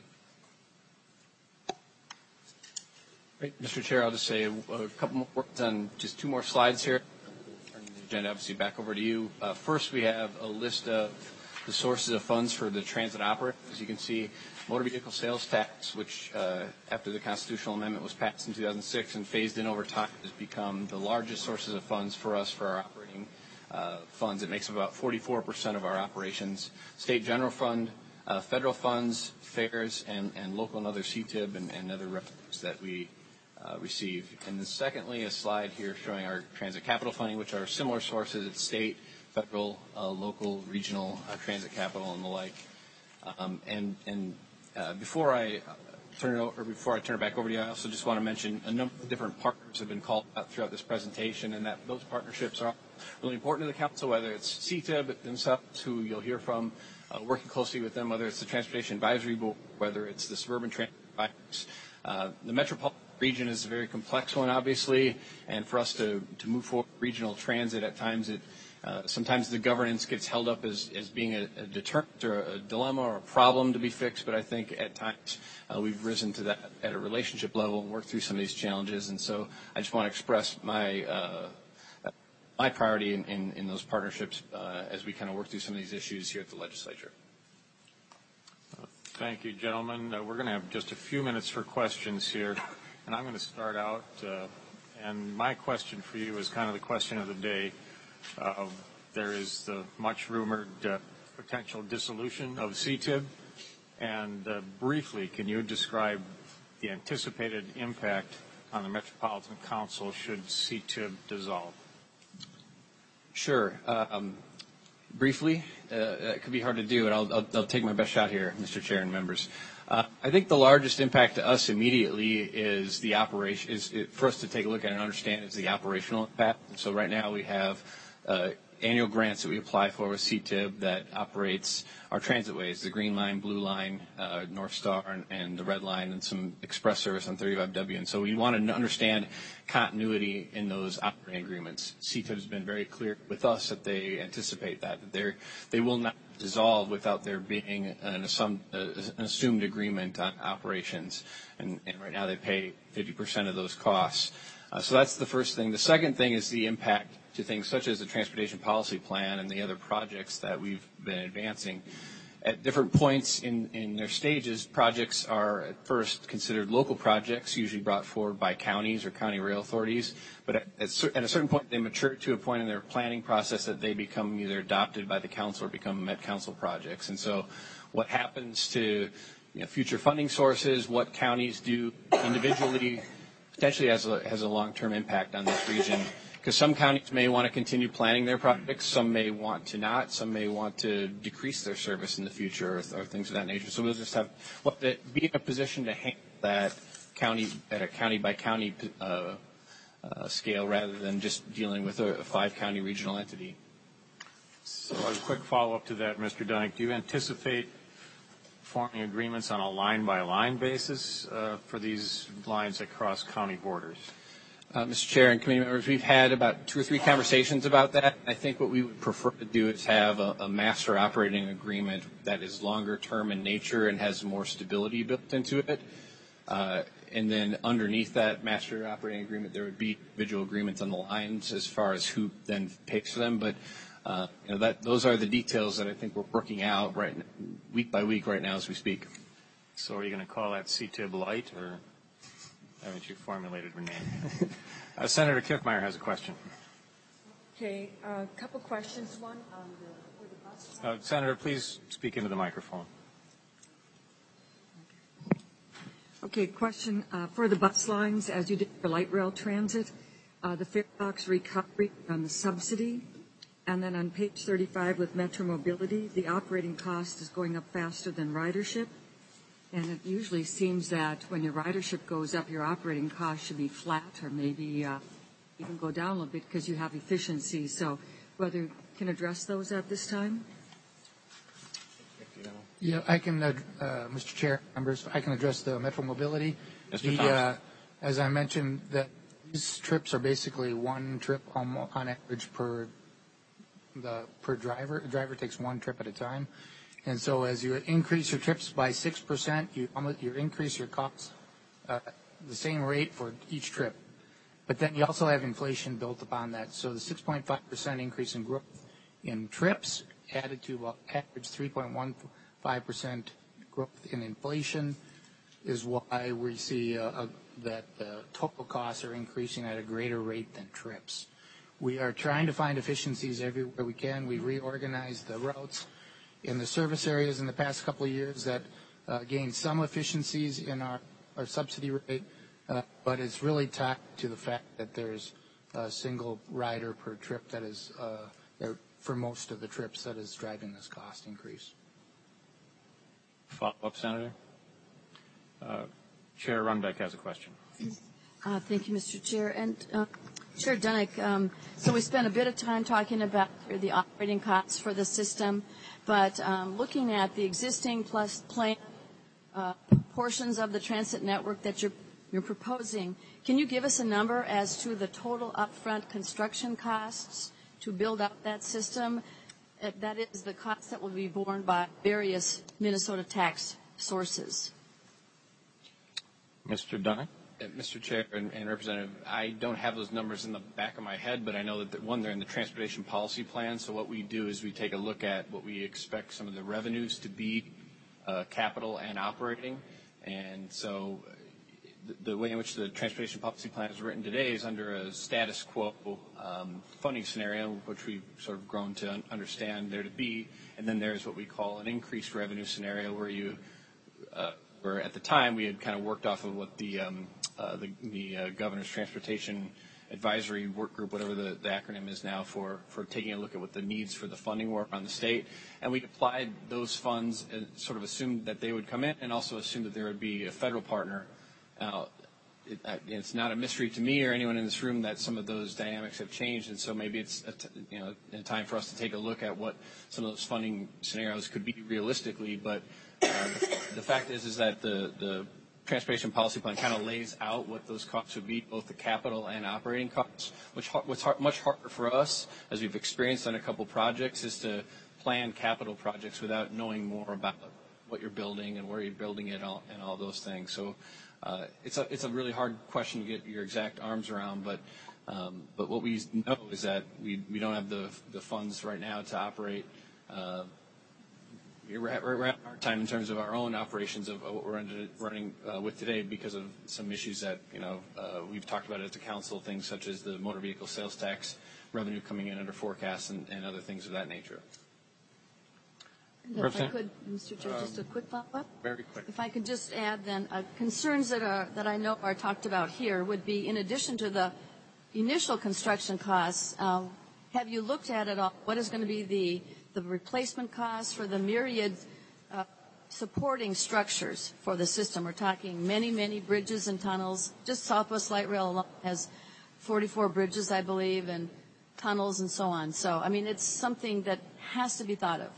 S2: Great. Mister Chair, I'll just say a, a couple more words on just two more slides here. Turn the agenda obviously back over to you. Uh, first, we have a list of the sources of funds for the transit operator. As you can see, motor vehicle sales tax, which uh, after the constitutional amendment was passed in two thousand six and phased in over time, has become the largest sources of funds for us for our operating uh, funds. It makes up about forty-four percent of our operations. State general fund, uh, federal funds, fares, and, and local and other C T I B and, and other revenues that we uh, receive. And then secondly, a slide here showing our transit capital funding, which are similar sources at state, federal, uh, local, regional uh, transit capital, and the like. Um, and and uh, before I turn it over, or before I turn it back over to you, I also just want to mention a number of different partners have been called out throughout this presentation, and that those partnerships are really important to the council. Whether it's C T I B themselves, who you'll hear from, uh, working closely with them, whether it's the Transportation Advisory Board, whether it's the Suburban Transit Advisors. Uh, the metropolitan region is a very complex one, obviously, and for us to to move forward regional transit, at times it Uh, sometimes the governance gets held up as, as being a, a deterrent or a dilemma or a problem to be fixed, but I think at times uh, we've risen to that at a relationship level and worked through some of these challenges. And so I just want to express my uh, my priority in, in, in those partnerships uh, as we kind of work through some of these issues here at the legislature.
S1: Uh, thank you, gentlemen. Uh, we're going to have just a few minutes for questions here, and I'm going to start out. Uh, and my question for you is kind of the question of the day. Uh, there is the much rumored uh, potential dissolution of C T I B. And uh, briefly, can you describe the anticipated impact on the Metropolitan Council should C T I B dissolve?
S2: Sure. Um, briefly, uh, it could be hard to do, and I'll, I'll, I'll take my best shot here, Mister Chair and members. Uh, I think the largest impact to us immediately is the operation, is it, for us to take a look at and understand is the operational impact. And so right now we have Uh, annual grants that we apply for with C T I B that operates our transitways, the Green Line, Blue Line, uh, North Star, and, and the Red Line, and some express service on thirty-five W. And so we want to understand continuity in those operating agreements. C T I B has been very clear with us that they anticipate that, that they're, they will not dissolve without there being an assumed, uh, an assumed agreement on operations. And, and right now they pay fifty percent of those costs. Uh, so that's the first thing. The second thing is the impact to things such as the Transportation Policy Plan and the other projects that we've been advancing. At different points in, in their stages, projects are at first considered local projects, usually brought forward by counties or county rail authorities. But at, at, at a certain point, they mature to a point in their planning process that they become either adopted by the council or become Met Council projects. And so what happens to you know, future funding sources, what counties do individually, potentially has a, has a long-term impact on this region. Because some counties may want to continue planning their projects, some may want to not, some may want to decrease their service in the future, or, or things of that nature. So we'll just have what the, be in a position to handle that county at a county by county uh, uh, scale, rather than just dealing with a, a five county regional entity.
S1: So a quick follow-up to that, Mister Dunick. Do you anticipate forming agreements on a line-by-line basis uh, for these lines that cross county borders?
S2: Uh, Mister Chair and committee members, we've had about two or three conversations about that. I think what we would prefer to do is have a, a master operating agreement that is longer term in nature and has more stability built into it. Uh, and then underneath that master operating agreement, there would be individual agreements on the lines as far as who then pays for them. But uh, you know, that those are the details that I think we're working out right week by week right now as we speak.
S1: So are you going to call that C T I B Light, or haven't you formulated your name? uh, Senator Kiffmeyer has a question.
S5: Okay, a uh, couple questions. One on the, for the bus.
S1: Uh, Senator, please speak into the microphone.
S5: Okay, question uh, for the bus lines, as you did for light rail transit, uh, the fare box recovery on the subsidy, and then on page thirty-five with Metro Mobility, the operating cost is going up faster than ridership. And it usually seems that when your ridership goes up, your operating cost should be flat or maybe uh, even go down a little bit because you have efficiency. So whether you can address those at this time?
S4: Yeah, I can, uh, uh, Mister Chair, members, I can address the Metro Mobility.
S1: Mister
S4: The,
S1: Thompson.
S4: uh, as I mentioned, that these trips are basically one trip on, on average per the per driver. The driver takes one trip at a time. And so as you increase your trips by six percent, you, you increase your costs uh, the same rate for each trip. But then you also have inflation built upon that. So the six point five percent increase in growth in trips added to about average three point one five percent growth in inflation is why we see uh, uh, that the total costs are increasing at a greater rate than trips. We are trying to find efficiencies everywhere we can. We reorganized the routes in the service areas in the past couple of years that uh, gained some efficiencies in our, our subsidy rate, uh, but it's really tied to the fact that there's a single rider per trip that is, uh, that for most of the trips, that is driving this cost increase.
S1: Follow-up, Senator. Uh, Chair Runbeck has a question.
S6: Uh, thank you, Mister Chair. And uh, Chair Dunick, um, so we spent a bit of time talking about the operating costs for the system, but um, looking at the existing plus plan uh, portions of the transit network that you're, you're proposing, can you give us a number as to the total upfront construction costs to build out that system? Uh, that is the cost that will be borne by various Minnesota tax sources.
S1: Mister Dunick?
S2: Uh, Mister Chair and, and Representative, I don't have those numbers in the back of my head, but I know that, the, one, they're in the transportation policy plan. So what we do is we take a look at what we expect some of the revenues to be, uh, capital and operating. And so the, the way in which the transportation policy plan is written today is under a status quo um, funding scenario, which we've sort of grown to un- understand there to be. And then there's what we call an increased revenue scenario where you uh, where at the time we had kind of worked off of what the um, uh, the, the uh, governor's transportation advisory work group, whatever the, the acronym is now, for for taking a look at what the needs for the funding were on the state, and we applied those funds and sort of assumed that they would come in, and also assumed that there would be a federal partner. Now, it, it's not a mystery to me or anyone in this room that some of those dynamics have changed, and so maybe it's a t- you know a time for us to take a look at what some of those funding scenarios could be realistically, but. Uh, the, the fact is, is that the, the transportation policy plan kind of lays out what those costs would be, both the capital and operating costs. Which what's hard, much harder for us, as we've experienced on a couple projects, is to plan capital projects without knowing more about what you're building and where you're building it all, and all those things. So uh, it's a it's a really hard question to get your exact arms around, but um, but what we know is that we we don't have the the funds right now to operate. Uh, We're at, we're at our time in terms of our own operations of what we're under, running uh, with today because of some issues that, you know, uh, we've talked about at the council, things such as the motor vehicle sales tax revenue coming in under forecasts and, and other things of that nature.
S6: And if I could, Mister Chair, just a quick follow-up.
S1: Very quick.
S6: If I could just add then, uh, concerns that are that I know are talked about here would be, in addition to the initial construction costs, uh, have you looked at it all? What is going to be the the replacement costs for the myriad uh, supporting structures for the system? We're talking many, many bridges and tunnels. Just Southwest Light Rail alone has forty-four bridges, I believe, and tunnels and so on. So, I mean, it's something that has to be thought of.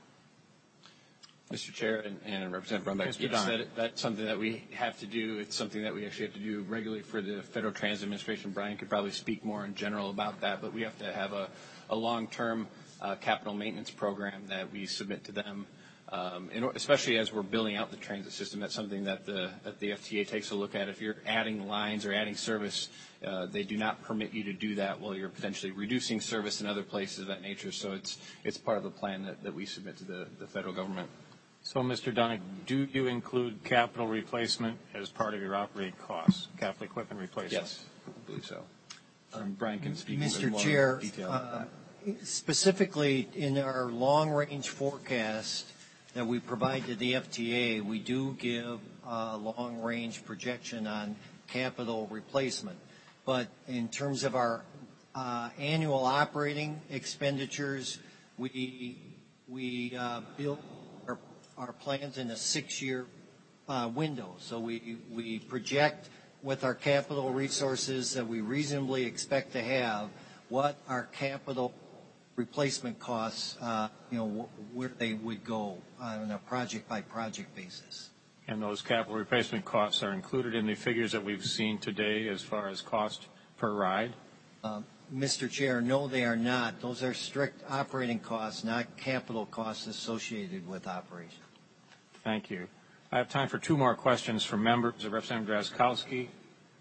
S2: Mister Chair and, and Representative Brumback, yes, that, that's something that we have to do. It's something that we actually have to do regularly for the Federal Transit Administration. Brian could probably speak more in general about that, but we have to have a, a long-term uh, capital maintenance program that we submit to them, um, in, especially as we're building out the transit system. That's something that the, that the F T A takes a look at. If you're adding lines or adding service, uh, they do not permit you to do that while you're potentially reducing service in other places of that nature. So it's, it's part of the plan that, that we submit to the, the federal government.
S1: So, Mister Dunick, do you include capital replacement as part of your operating costs, capital equipment replacement?
S2: Yes, I believe so. Um, Brian can speak
S3: Mister
S2: in more
S3: Chair,
S2: detail
S3: uh,
S2: about that.
S3: Specifically in our long-range forecast that we provide to the F T A, we do give a long-range projection on capital replacement. But in terms of our uh, annual operating expenditures, we we uh, build our, our plans in a six-year uh, window. So we we project with our capital resources that we reasonably expect to have what our capital replacement costs, uh, you know, wh- where they would go on a project-by-project basis.
S1: And those capital replacement costs are included in the figures that we've seen today as far as cost per ride?
S3: Uh, Mister Chair, no, they are not. Those are strict operating costs, not capital costs associated with operation.
S1: Thank you. I have time for two more questions from members. Representative Drazkowski.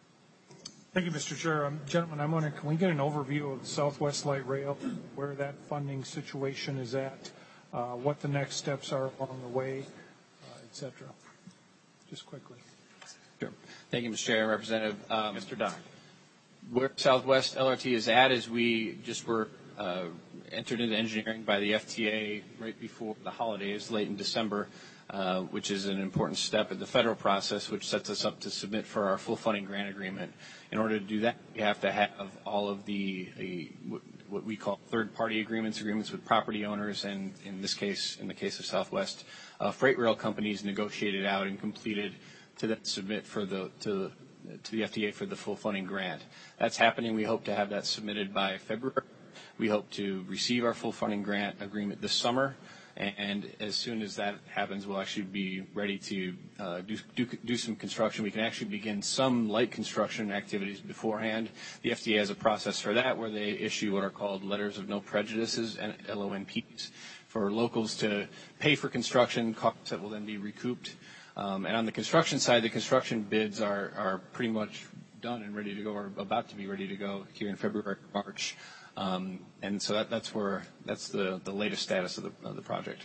S7: Thank you, Mister Chair. Um, gentlemen, I'm wondering, can we get an overview of the Southwest Light Rail, where that funding situation is at, uh, what the next steps are along the way, uh, et cetera? Just quickly.
S2: Sure. Thank you, Mister Chair. Representative. Um,
S1: Mister Dunick.
S2: Where Southwest L R T is at is we just were uh, entered into engineering by the F T A right before the holidays, late in December, uh, which is an important step in the federal process, which sets us up to submit for our full funding grant agreement. In order to do that, we have to have all of the uh, what we call third-party agreements, agreements with property owners, and in this case, in the case of Southwest, uh, freight rail companies negotiated out and completed to then submit for the to to the F D A for the full funding grant. That's happening. We hope to have that submitted by February. We hope to receive our full funding grant agreement this summer, and as soon as that happens, we'll actually be ready to uh, do, do, do some construction. We can actually begin some light construction activities beforehand. The F D A has a process for that where they issue what are called letters of no prejudices, and L O N Ps, for locals to pay for construction costs that will then be recouped. Um, and on the construction side, the construction bids are, are pretty much done and ready to go, or about to be ready to go here in February or March. Um, and so that, that's where that's the, the latest status of the, of the project.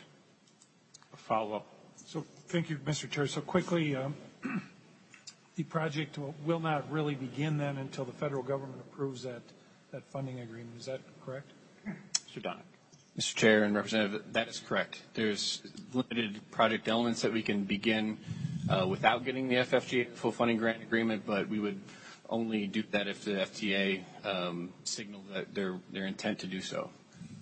S1: A follow-up.
S7: So thank you, Mister Chair. So quickly, um, the project will, will not really begin then until the federal government approves that, that funding agreement. Is that correct?
S1: Mister Dunick.
S2: Mister Chair and Representative, that is correct. There's limited project elements that we can begin uh, without getting the F F G full funding grant agreement, but we would only do that if the F T A um, signaled that their their intent to do so.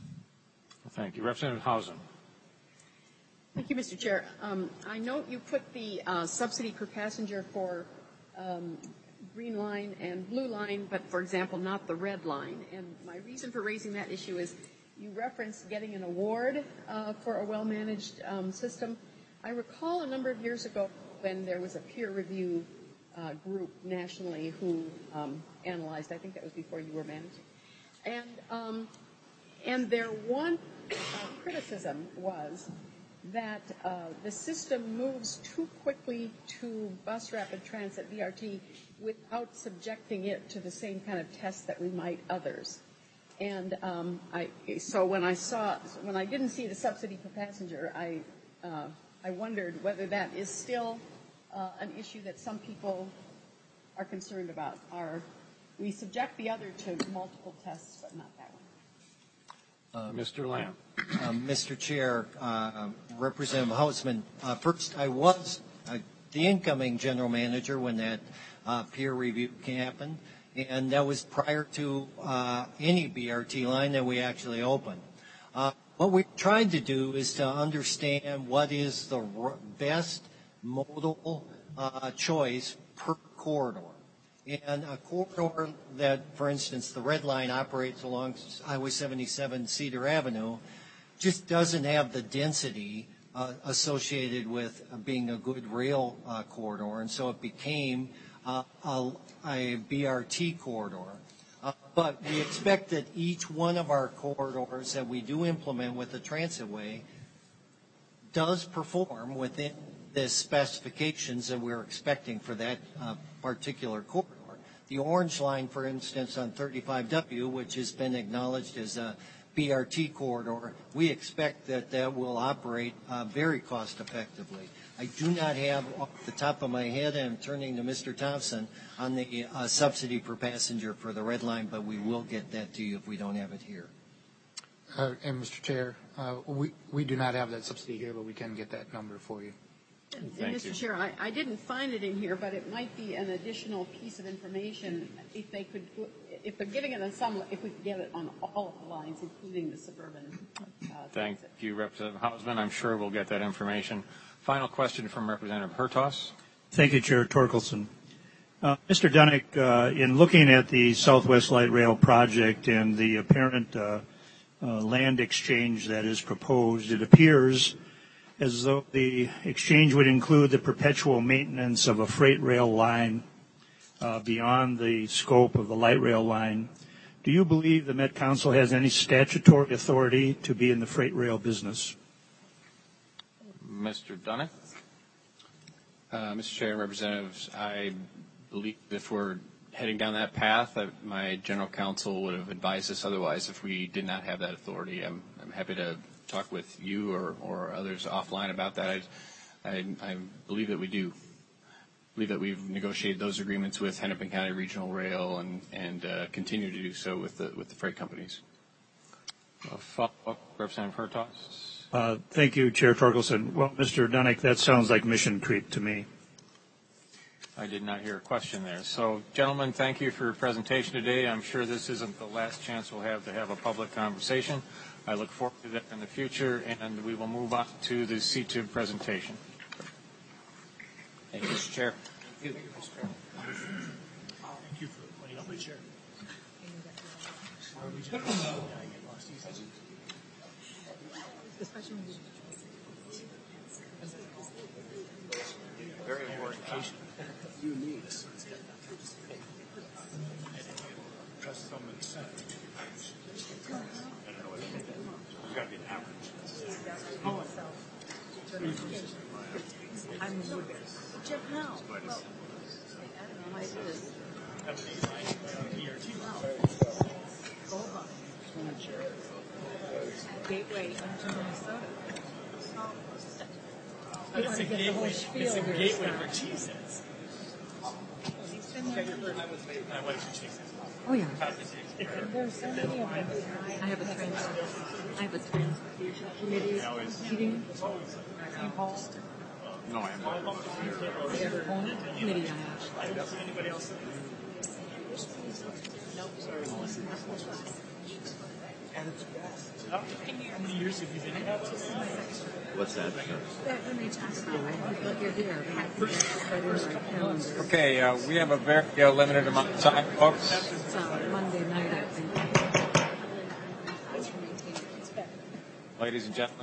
S1: Thank you. Representative Hausen.
S8: Thank you, Mister Chair. Um, I note you put the uh, subsidy per passenger for um, green line and blue line, but, for example, not the red line. And my reason for raising that issue is you referenced getting an award uh, for a well-managed um, system. I recall a number of years ago when there was a peer review uh, group nationally who um, analyzed, I think that was before you were managing, and um, and their one uh, criticism was that uh, the system moves too quickly to bus rapid transit, B R T, without subjecting it to the same kind of tests that we might others. And um, I, so when I saw, when I didn't see the subsidy per passenger, I, uh, I wondered whether that is still uh, an issue that some people are concerned about. Are we subject the other to multiple tests, but not that one?
S1: Uh, Mister Lamb.
S3: Uh, Mister Chair, uh, Representative Hausman, uh, first I was uh, the incoming general manager when that uh, peer review happened. And that was prior to uh, any B R T line that we actually opened. Uh, what we tried to do is to understand what is the r- best modal uh, choice per corridor. And a corridor that, for instance, the red line operates along Highway seventy-seven Cedar Avenue, just doesn't have the density uh, associated with uh, being a good rail uh, corridor, and so it became uh, a, a B R T corridor. Uh, but we expect that each one of our corridors that we do implement with the Transitway does perform within the specifications that we're expecting for that uh, particular corridor. The orange line, for instance, on thirty-five W, which has been acknowledged as a B R T corridor, we expect that that will operate uh, very cost effectively. I do not have off the top of my head, and I'm turning to Mister Thompson, on the uh, subsidy per passenger for the red line, but we will get that to you if we don't have it here.
S4: Uh, and Mister Chair, uh, we, we do not have that subsidy here, but we can get that number for you.
S8: And, and Mister Chair, I, I didn't find it in here, but it might be an additional piece of information if they could, if they're giving it on some, if we could get it on all of the lines, including the suburban. Uh,
S1: Thank
S8: transit.
S1: you, Representative Hausman. I'm sure we'll get that information. Final question from Representative Hertaus.
S9: Thank you, Chair Torkelson. Uh, Mister Dunick, uh, in looking at the Southwest Light Rail project and the apparent uh, uh, land exchange that is proposed, it appears as though the exchange would include the perpetual maintenance of a freight rail line uh, beyond the scope of the light rail line. Do you believe the Met Council has any statutory authority to be in the freight rail business?
S1: Mister Dunick.
S2: Uh, Mister Chair and Representatives, I believe if we're heading down that path, that my general counsel would have advised us otherwise if we did not have that authority. I'm, I'm happy to talk with you or, or others offline about that. I, I, I believe that we do. I believe that we've negotiated those agreements with Hennepin County Regional Rail and, and uh, continue to do so with the, with the freight companies.
S1: Uh, follow-up, Representative Hertaus.
S9: Uh, thank you, Chair Torkelson. Well, Mister Dunick, that sounds like mission creep to me.
S1: I did not hear a question there. So, gentlemen, thank you for your presentation today. I'm sure this isn't the last chance we'll have to have a public conversation. I look forward to that in the future, and we will move on to the C T I B presentation.
S2: Thank you, Mister Chair.
S9: Thank you, Mister Chair. Thank you for pointing out my chair.
S1: Very important case.
S9: You and me. Trust some of the Senate. I don't know what it is. There's got to be an average.
S6: I'm Jeff Howe. Well, I don't know how I do this. Gateway into Minnesota.
S10: It's a gateway. It's a gateway for cheeses. I like for cheeses.
S5: Oh, yeah. There's so many of them. I have a trans, I have a transportation committee meeting. Hall.
S1: No, I am not.
S5: Committee I have.
S10: Anybody else? At its best. How many years have you been here?
S11: What's that?
S1: Okay, uh, we have a very uh, limited amount of time, folks.
S5: It's uh, Monday night, I think.
S1: Ladies and gentlemen.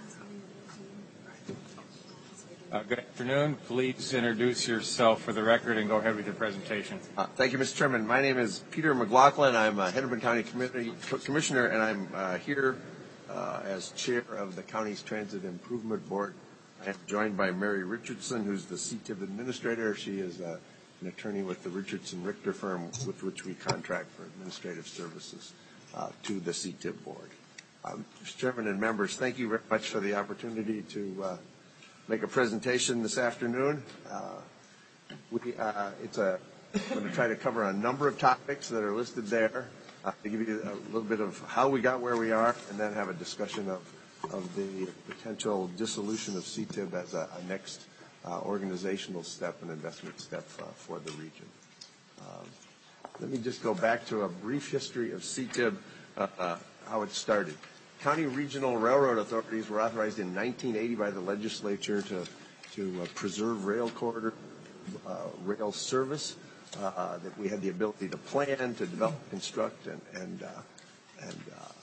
S1: Uh, good afternoon. Please introduce yourself for the record and go ahead with your presentation.
S11: Uh, thank you, Mister Chairman. My name is Peter McLaughlin. I'm a Hennepin County Committee, Commissioner, and I'm uh, here uh, as chair of the county's Transit Improvement Board. I'm joined by Mary Richardson, who's the C T I B administrator. She is uh, an attorney with the Richardson Richter firm with which we contract for administrative services uh, to the C T I B board. Um, Mister Chairman and members, thank you very much for the opportunity to uh, make a presentation this afternoon. Uh, we, uh, it's a, I'm going to try to cover a number of topics that are listed there uh, to give you a little bit of how we got where we are, and then have a discussion of, of the potential dissolution of C T I B as a, a next uh, organizational step and investment step uh, for the region. Um, let me just go back to a brief history of C T I B, uh, uh, how it started. County regional railroad authorities were authorized in nineteen eighty by the legislature to to uh, preserve rail corridor, uh, rail service, uh, that we had the ability to plan, to develop, construct, and and uh, and uh,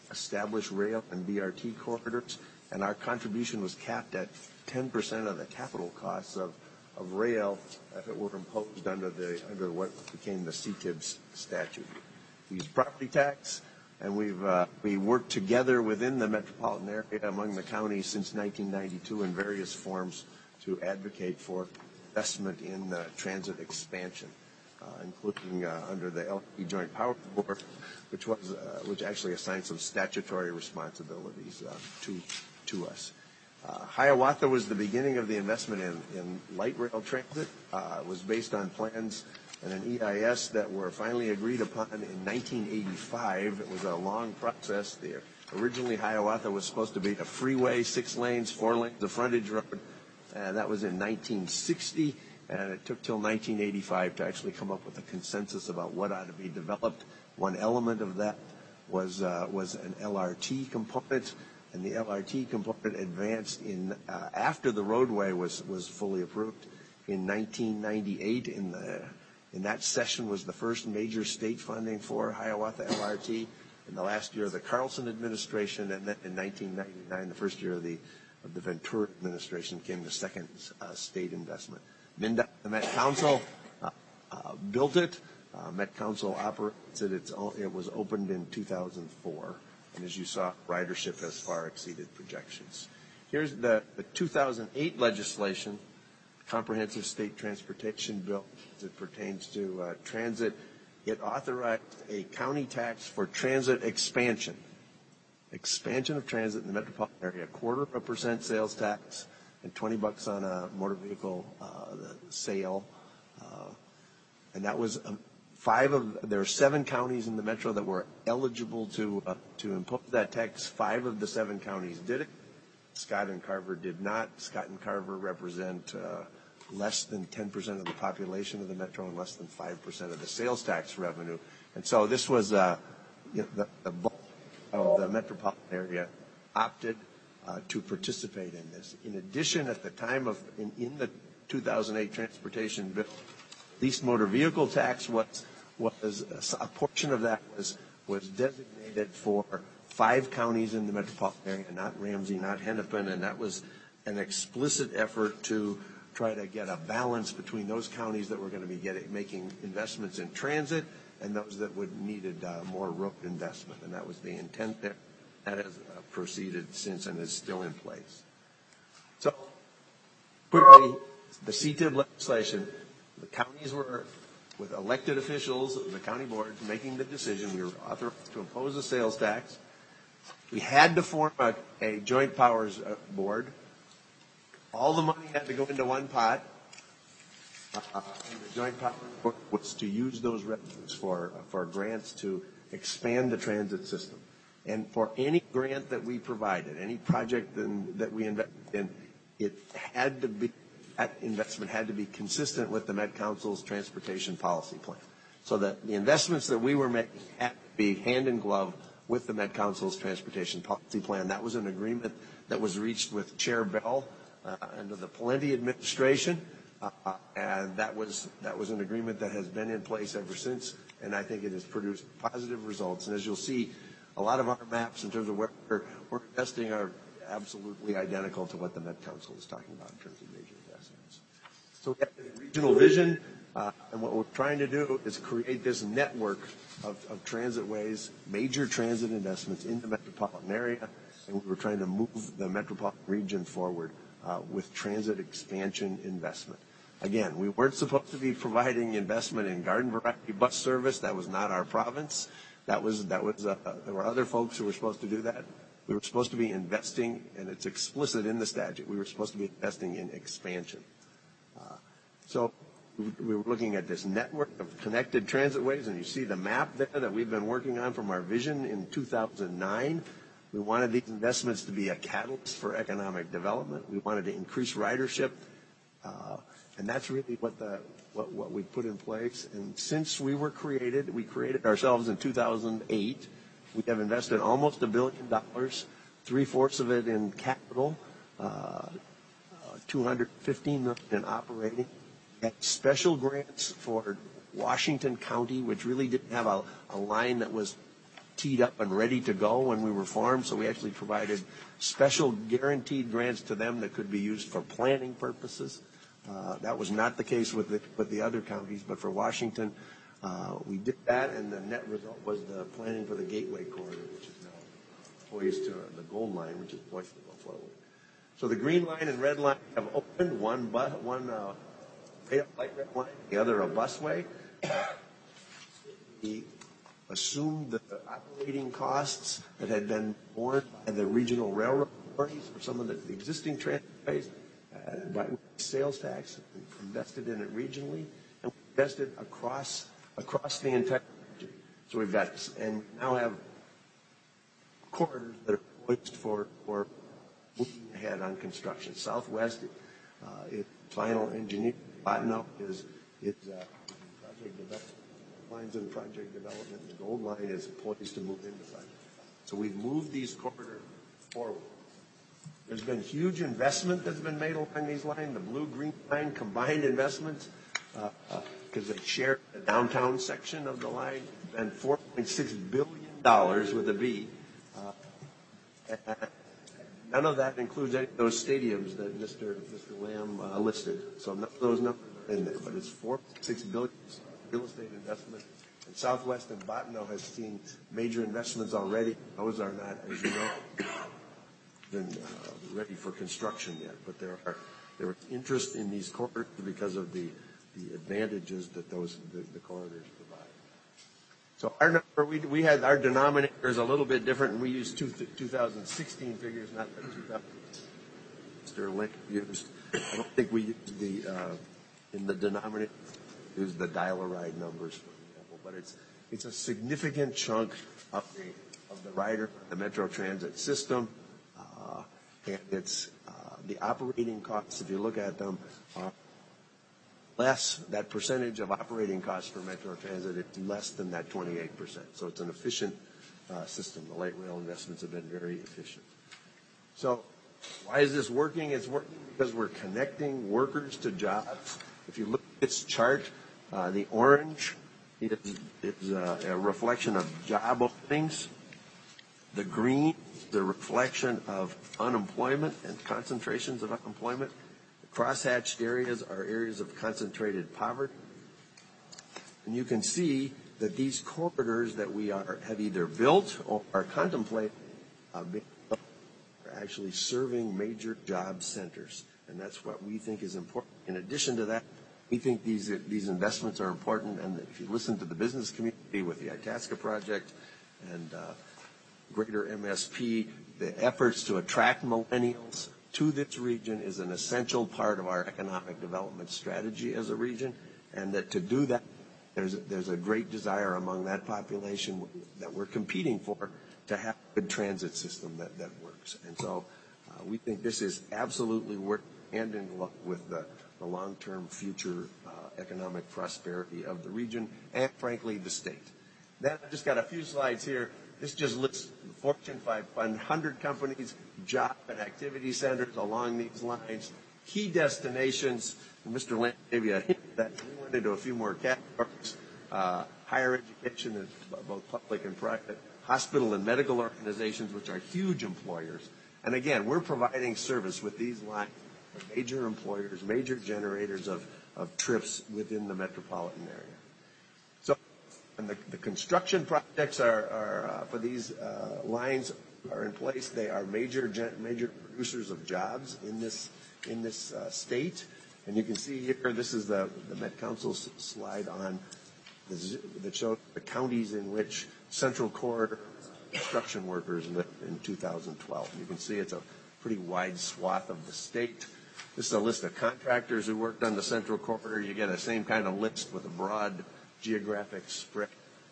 S11: establish rail and B R T corridors, and our contribution was capped at ten percent of the capital costs of, of rail if it were imposed under the under what became the C T I B statute. We use property tax, and we've uh, we worked together within the metropolitan area among the counties since nineteen ninety-two in various forms to advocate for investment in uh, transit expansion, uh, including uh, under the L R T Joint Powers Board, which was uh, which actually assigned some statutory responsibilities uh, to to us. Uh, Hiawatha was the beginning of the investment in, in light rail transit. Uh, it was based on plans and an E I S that were finally agreed upon in nineteen eighty-five. It was a long process. The, originally, Hiawatha was supposed to be a freeway, six lanes, four lanes of frontage road, and that was in nineteen sixty. And it took till nineteen eighty-five to actually come up with a consensus about what ought to be developed. One element of that was uh, was an L R T component. And the L R T component advanced in uh, after the roadway was was fully approved in nineteen ninety-eight. In the in that session was the first major state funding for Hiawatha L R T. In the last year of the Carlson administration, and then in nineteen ninety-nine, the first year of the of the Ventura administration, came the second uh, state investment. MnDOT, the Met Council, uh, uh, built it. Uh, Met Council operates it. It's, it was opened in two thousand four. And as you saw, ridership has far exceeded projections. Here's the, the two thousand eight legislation, Comprehensive State Transportation Bill, as it pertains to uh, transit. It authorized a county tax for transit expansion. Expansion of transit in the metropolitan area, a quarter of a percent sales tax and twenty bucks on a motor vehicle uh, sale. Uh, and that was um, Five of there are seven counties in the metro that were eligible to uh, to impose that tax. Five of the seven counties did it. Scott and Carver did not. Scott and Carver represent uh, less than ten percent of the population of the metro and less than five percent of the sales tax revenue. And so this was uh, you know, the, the bulk of the metropolitan area opted uh, to participate in this. In addition, at the time of in, in the two thousand eight transportation bill, leased motor vehicle tax was was a portion of that was was designated for five counties in the metropolitan area, not Ramsey, not Hennepin, and that was an explicit effort to try to get a balance between those counties that were going to be getting making investments in transit and those that would needed uh, more road investment, and that was the intent there. That has uh, proceeded since and is still in place. So, quickly, the C T I B legislation. The counties were, with elected officials, the county boards, making the decision. We were authorized to impose a sales tax. We had to form a, a joint powers uh, board. All the money had to go into one pot. Uh, and the joint powers board was to use those revenues for uh, for grants to expand the transit system. And for any grant that we provided, any project in, that we invested in, it had to be that investment had to be consistent with the Met Council's transportation policy plan. So that the investments that we were making had to be hand in glove with the Met Council's transportation policy plan. That was an agreement that was reached with Chair Bell uh, under the Pawlenty administration, uh, and that was that was an agreement that has been in place ever since, and I think it has produced positive results. And as you'll see, a lot of our maps in terms of where we're, we're investing are absolutely identical to what the Met Council is talking about in terms of major investments. So we have a regional vision, uh, and what we're trying to do is create this network of, of transit ways, major transit investments in the metropolitan area, and we were trying to move the metropolitan region forward uh, with transit expansion investment. Again, we weren't supposed to be providing investment in garden variety bus service. That was not our province. That was that was uh, there were other folks who were supposed to do that. We were supposed to be investing, and it's explicit in the statute, we were supposed to be investing in expansion. Uh, so we were looking at this network of connected transitways, and you see the map there that we've been working on from our vision in two thousand nine. We wanted these investments to be a catalyst for economic development. We wanted to increase ridership, uh, and that's really what the what, what we put in place. And since we were created, we created ourselves in two thousand eight. We have invested almost a billion dollars, three-fourths of it in capital, uh, two hundred fifteen million dollars in operating. We had special grants for Washington County, which really didn't have a, a line that was teed up and ready to go when we were formed, so we actually provided special guaranteed grants to them that could be used for planning purposes. Uh, that was not the case with the, with the other counties, but for Washington, uh, we did that, and the net result was the planning for the Gateway Corridor, which is now poised to, uh, the Gold Line, which is poised to go forward. So the green line and red line have opened, one, bu- one uh, light red line, the other a busway. We assumed the operating costs that had been borne by the regional railroad authorities for some of the existing transit ways, uh, by sales tax, invested in it regionally, and we invested across across the entire region. So we've got, and we now have corridors that are poised for for moving ahead on construction. Southwest, uh, its final engineering, Botano is is uh, project development. Lines in project development. The Gold Line is poised to move into project. So we've moved these corridors forward. There's been huge investment that's been made along these lines. The blue-green line combined investments, because uh, uh, they share the downtown section of the line, and four point six billion dollars with a B. Uh, and none of that includes any of those stadiums that Mister Mister Lamb uh, listed. So none of those numbers are in there, but it's four point six billion dollars real estate investment. And Southwest and Botano has seen major investments already. Those are not, as you know, been uh, ready for construction yet. But there are there is interest in these corridors because of the the advantages that those the, the corridors provide. So our number, we we had our denominator is a little bit different, and we used two, two thousand sixteen figures, not the two thousand Mister Link used. I don't think we used the uh, in the denominator. Use the dial-a-ride numbers, for example, but it's it's a significant chunk of the of the rider, the Metro Transit system, uh, and it's uh, the operating costs. If you look at them, are less. That percentage of operating costs for Metro Transit is less than that twenty-eight percent. So it's an efficient uh, system. The light rail investments have been very efficient. So why is this working? It's working because we're connecting workers to jobs. If you look at this chart, uh, the orange is, is uh, a reflection of job openings. The green, the reflection of unemployment and concentrations of unemployment. The crosshatched areas are areas of concentrated poverty. And you can see that these corridors that we are have either built or are contemplating uh, being built are actually serving major job centers. And that's what we think is important. In addition to that, we think these these investments are important, and if you listen to the business community with the Itasca project and uh, greater M S P, the efforts to attract millennials to this region is an essential part of our economic development strategy as a region, and that to do that, there's there's a great desire among that population that we're competing for to have a good transit system that, that works. And so uh, we think this is absolutely working hand in glove with the the long-term future uh, economic prosperity of the region and, frankly, the state. Then I've just got a few slides here. This just lists Fortune five hundred companies, job and activity centers along these lines, key destinations. And Mister Lamb gave you a hint that we went into a few more categories. Uh, higher education, both public and private, hospital and medical organizations, which are huge employers. And again, we're providing service with these lines for major employers, major generators of, of trips within the metropolitan area. So, and the, the construction projects are, are uh, for these uh, lines are in place. They are major major producers of jobs in this in this uh, state. And you can see here, this is the, the Met Council slide on the, that shows the counties in which Central Corridor construction workers lived in two thousand twelve. You can see it's a pretty wide swath of the state. This is a list of contractors who worked on the Central Corridor. You get a same kind of list with a broad geographic spread.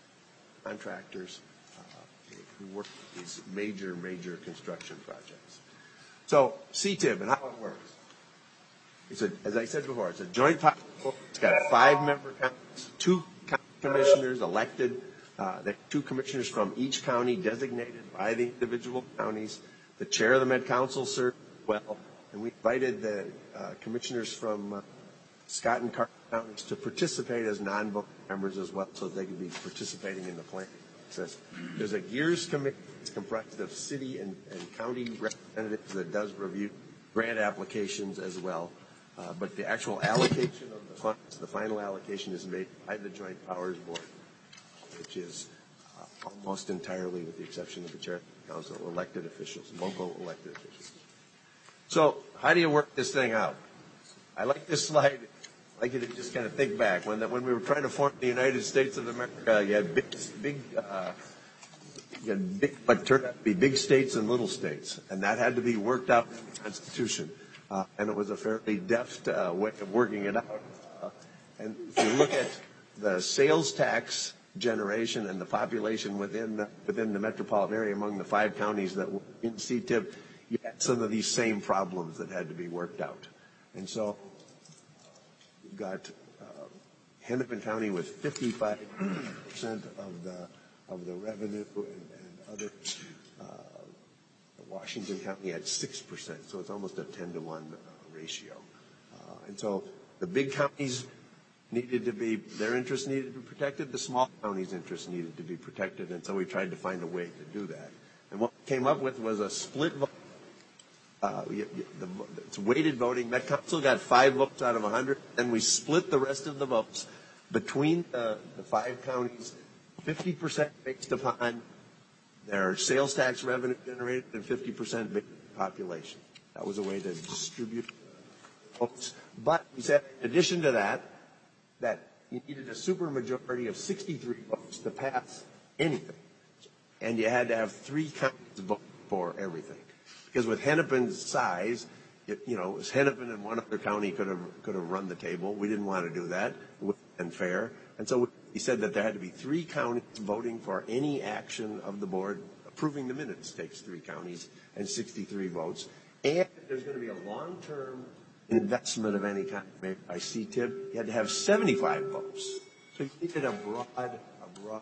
S11: Contractors uh, who work on these major, major construction projects. So C T I B and how it works. It's a, as I said before, it's a joint powers board. It's got five member counties, two county commissioners elected. Uh, there are two commissioners from each county designated by the individual counties. The chair of the Met Council serves well. And we invited the uh, commissioners from uh, Scott and Carter counties to participate as non-voting members as well, so they could be participating in the planning process. There's a Gears Committee. It's comprised of city and, and county representatives that does review grant applications as well. Uh, but the actual allocation of the funds, the final allocation is made by the Joint Powers Board, which is uh, almost entirely, with the exception of the chair of the council, elected officials, local elected officials. So how do you work this thing out? I like this slide. I like you to just kind of think back. When, the, when we were trying to form the United States of America, you had big, big, uh, you had big, what turned out to be big states and little states, and that had to be worked out in the Constitution. Uh, and it was a fairly deft uh, way of working it out. Uh, and if you look at the sales tax generation and the population within the, within the metropolitan area among the five counties that were in C T I B, you had some of these same problems that had to be worked out. And so you've got uh, Hennepin County with fifty-five percent of the of the revenue, and, and others. Uh, Washington County had six percent, so it's almost a ten to one uh, ratio. Uh, and so the big counties needed to be, their interests needed to be protected, the small counties' interests needed to be protected, and so we tried to find a way to do that. And what we came up with was a split vote. Uh, the, the, it's weighted voting. Met Council got five votes out of one hundred, and we split the rest of the votes between the, the five counties, fifty percent based upon their sales tax revenue generated and fifty percent population. That was a way to distribute votes. But we said, in addition to that, that you needed a supermajority of sixty-three votes to pass anything. And you had to have three counties vote for everything. Because with Hennepin's size, it, you know, it was Hennepin and one other county could have could have run the table. We didn't want to do that. It wasn't unfair. And so we said that there had to be three counties voting for any action of the board. Approving the minutes takes three counties and sixty-three votes. And if there's going to be a long-term investment of any kind made by C T I B, you had to have seventy-five votes. So you needed a broad, a broad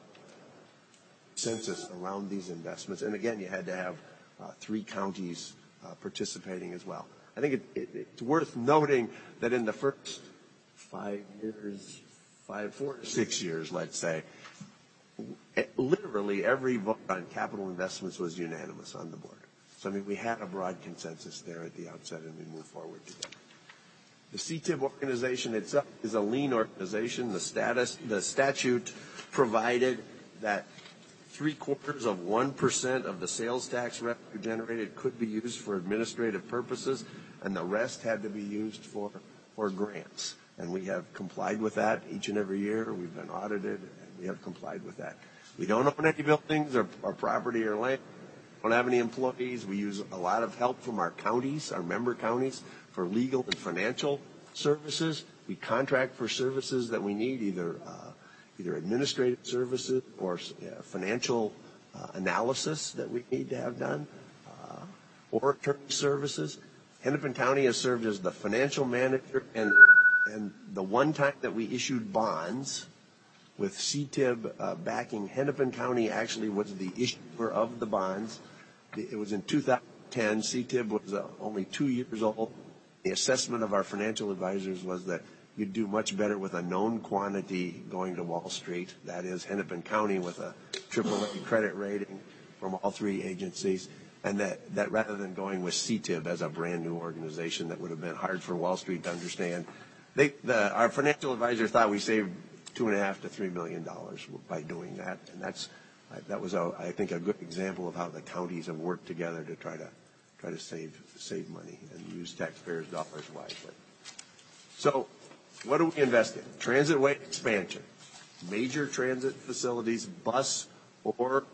S11: consensus around these investments. And again, you had to have uh, three counties uh, participating as well. I think it, it, it's worth noting that in the first five years, five, four to six years, let's say, literally every vote on capital investments was unanimous on the board. So, I mean, we had a broad consensus there at the outset, and we moved forward together. The C T I B organization itself is a lean organization. The status, the statute provided that three quarters of one percent of the sales tax revenue generated could be used for administrative purposes, and the rest had to be used for, for grants. And we have complied with that each and every year. We've been audited, and we have complied with that. We don't own any buildings or, or property or land. We don't have any employees. We use a lot of help from our counties, our member counties, for legal and financial services. We contract for services that we need, either uh, either administrative services or uh, financial uh, analysis that we need to have done, uh, or attorney services. Hennepin County has served as the financial manager, and and the one time that we issued bonds with C T I B uh, backing, Hennepin County actually was the issuer of the bonds. It was in two thousand ten. C T I B was uh, only two years old. The assessment of our financial advisors was that you'd do much better with a known quantity going to Wall Street. That is Hennepin County with a triple A credit rating from all three agencies. And that, that rather than going with C T I B as a brand new organization that would have been hard for Wall Street to understand, they, the, our financial advisor thought we saved two and a half to three million dollars by doing that. And that's, that was, a, I think, a good example of how the counties have worked together to try to try to save save money and use taxpayers' dollars wisely. So, what do we invest in? Transit way expansion, major transit facilities, bus or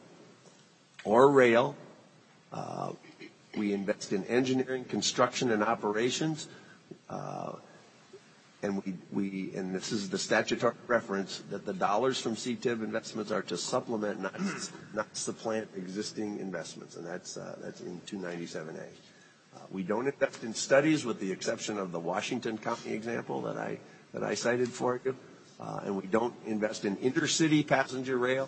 S11: or rail. Uh, we invest in engineering, construction, and operations. Uh, and we, we, and this is the statutory reference, that the dollars from C T I B investments are to supplement, not, not supplant existing investments. And that's, uh, that's in two ninety-seven A. Uh, we don't invest in studies with the exception of the Washington County example that I, that I cited for you. Uh, and we don't invest in intercity passenger rail,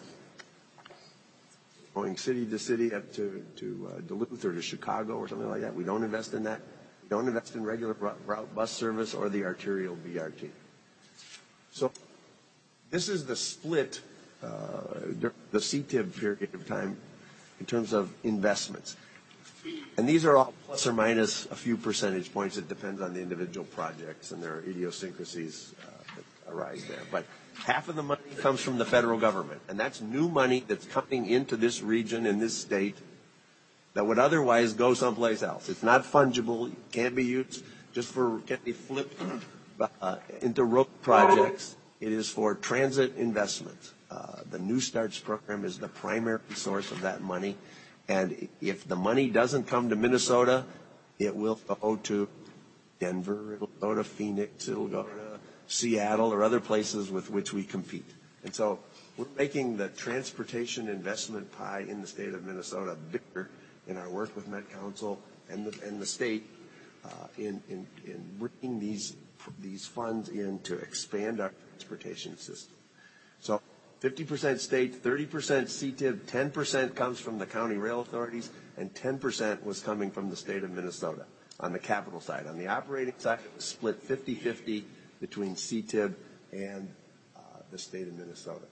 S11: going city to city up to, to uh, Duluth or to Chicago or something like that. We don't invest in that. We don't invest in regular route bus service or the arterial B R T. So this is the split uh, during the C T I B period of time in terms of investments. And these are all plus or minus a few percentage points. It depends on the individual projects and their idiosyncrasies uh, that arise there. But half of the money comes from the federal government, and that's new money that's coming into this region, in this state, that would otherwise go someplace else. It's not fungible. It can't be used just for, can't be flipped uh, into road projects. It is for transit investments. Uh, the New Starts program is the primary source of that money. And if the money doesn't come to Minnesota, it will go to Denver, it'll go to Phoenix, it'll go to Seattle or other places with which we compete. And so we're making the transportation investment pie in the state of Minnesota bigger in our work with Met Council and the, and the state uh, in, in, in bringing these, these funds in to expand our transportation system. So fifty percent state, thirty percent C T I B, ten percent comes from the county rail authorities, and ten percent was coming from the state of Minnesota on the capital side. On the operating side, it was split fifty-fifty between C T I B and uh, the state of Minnesota.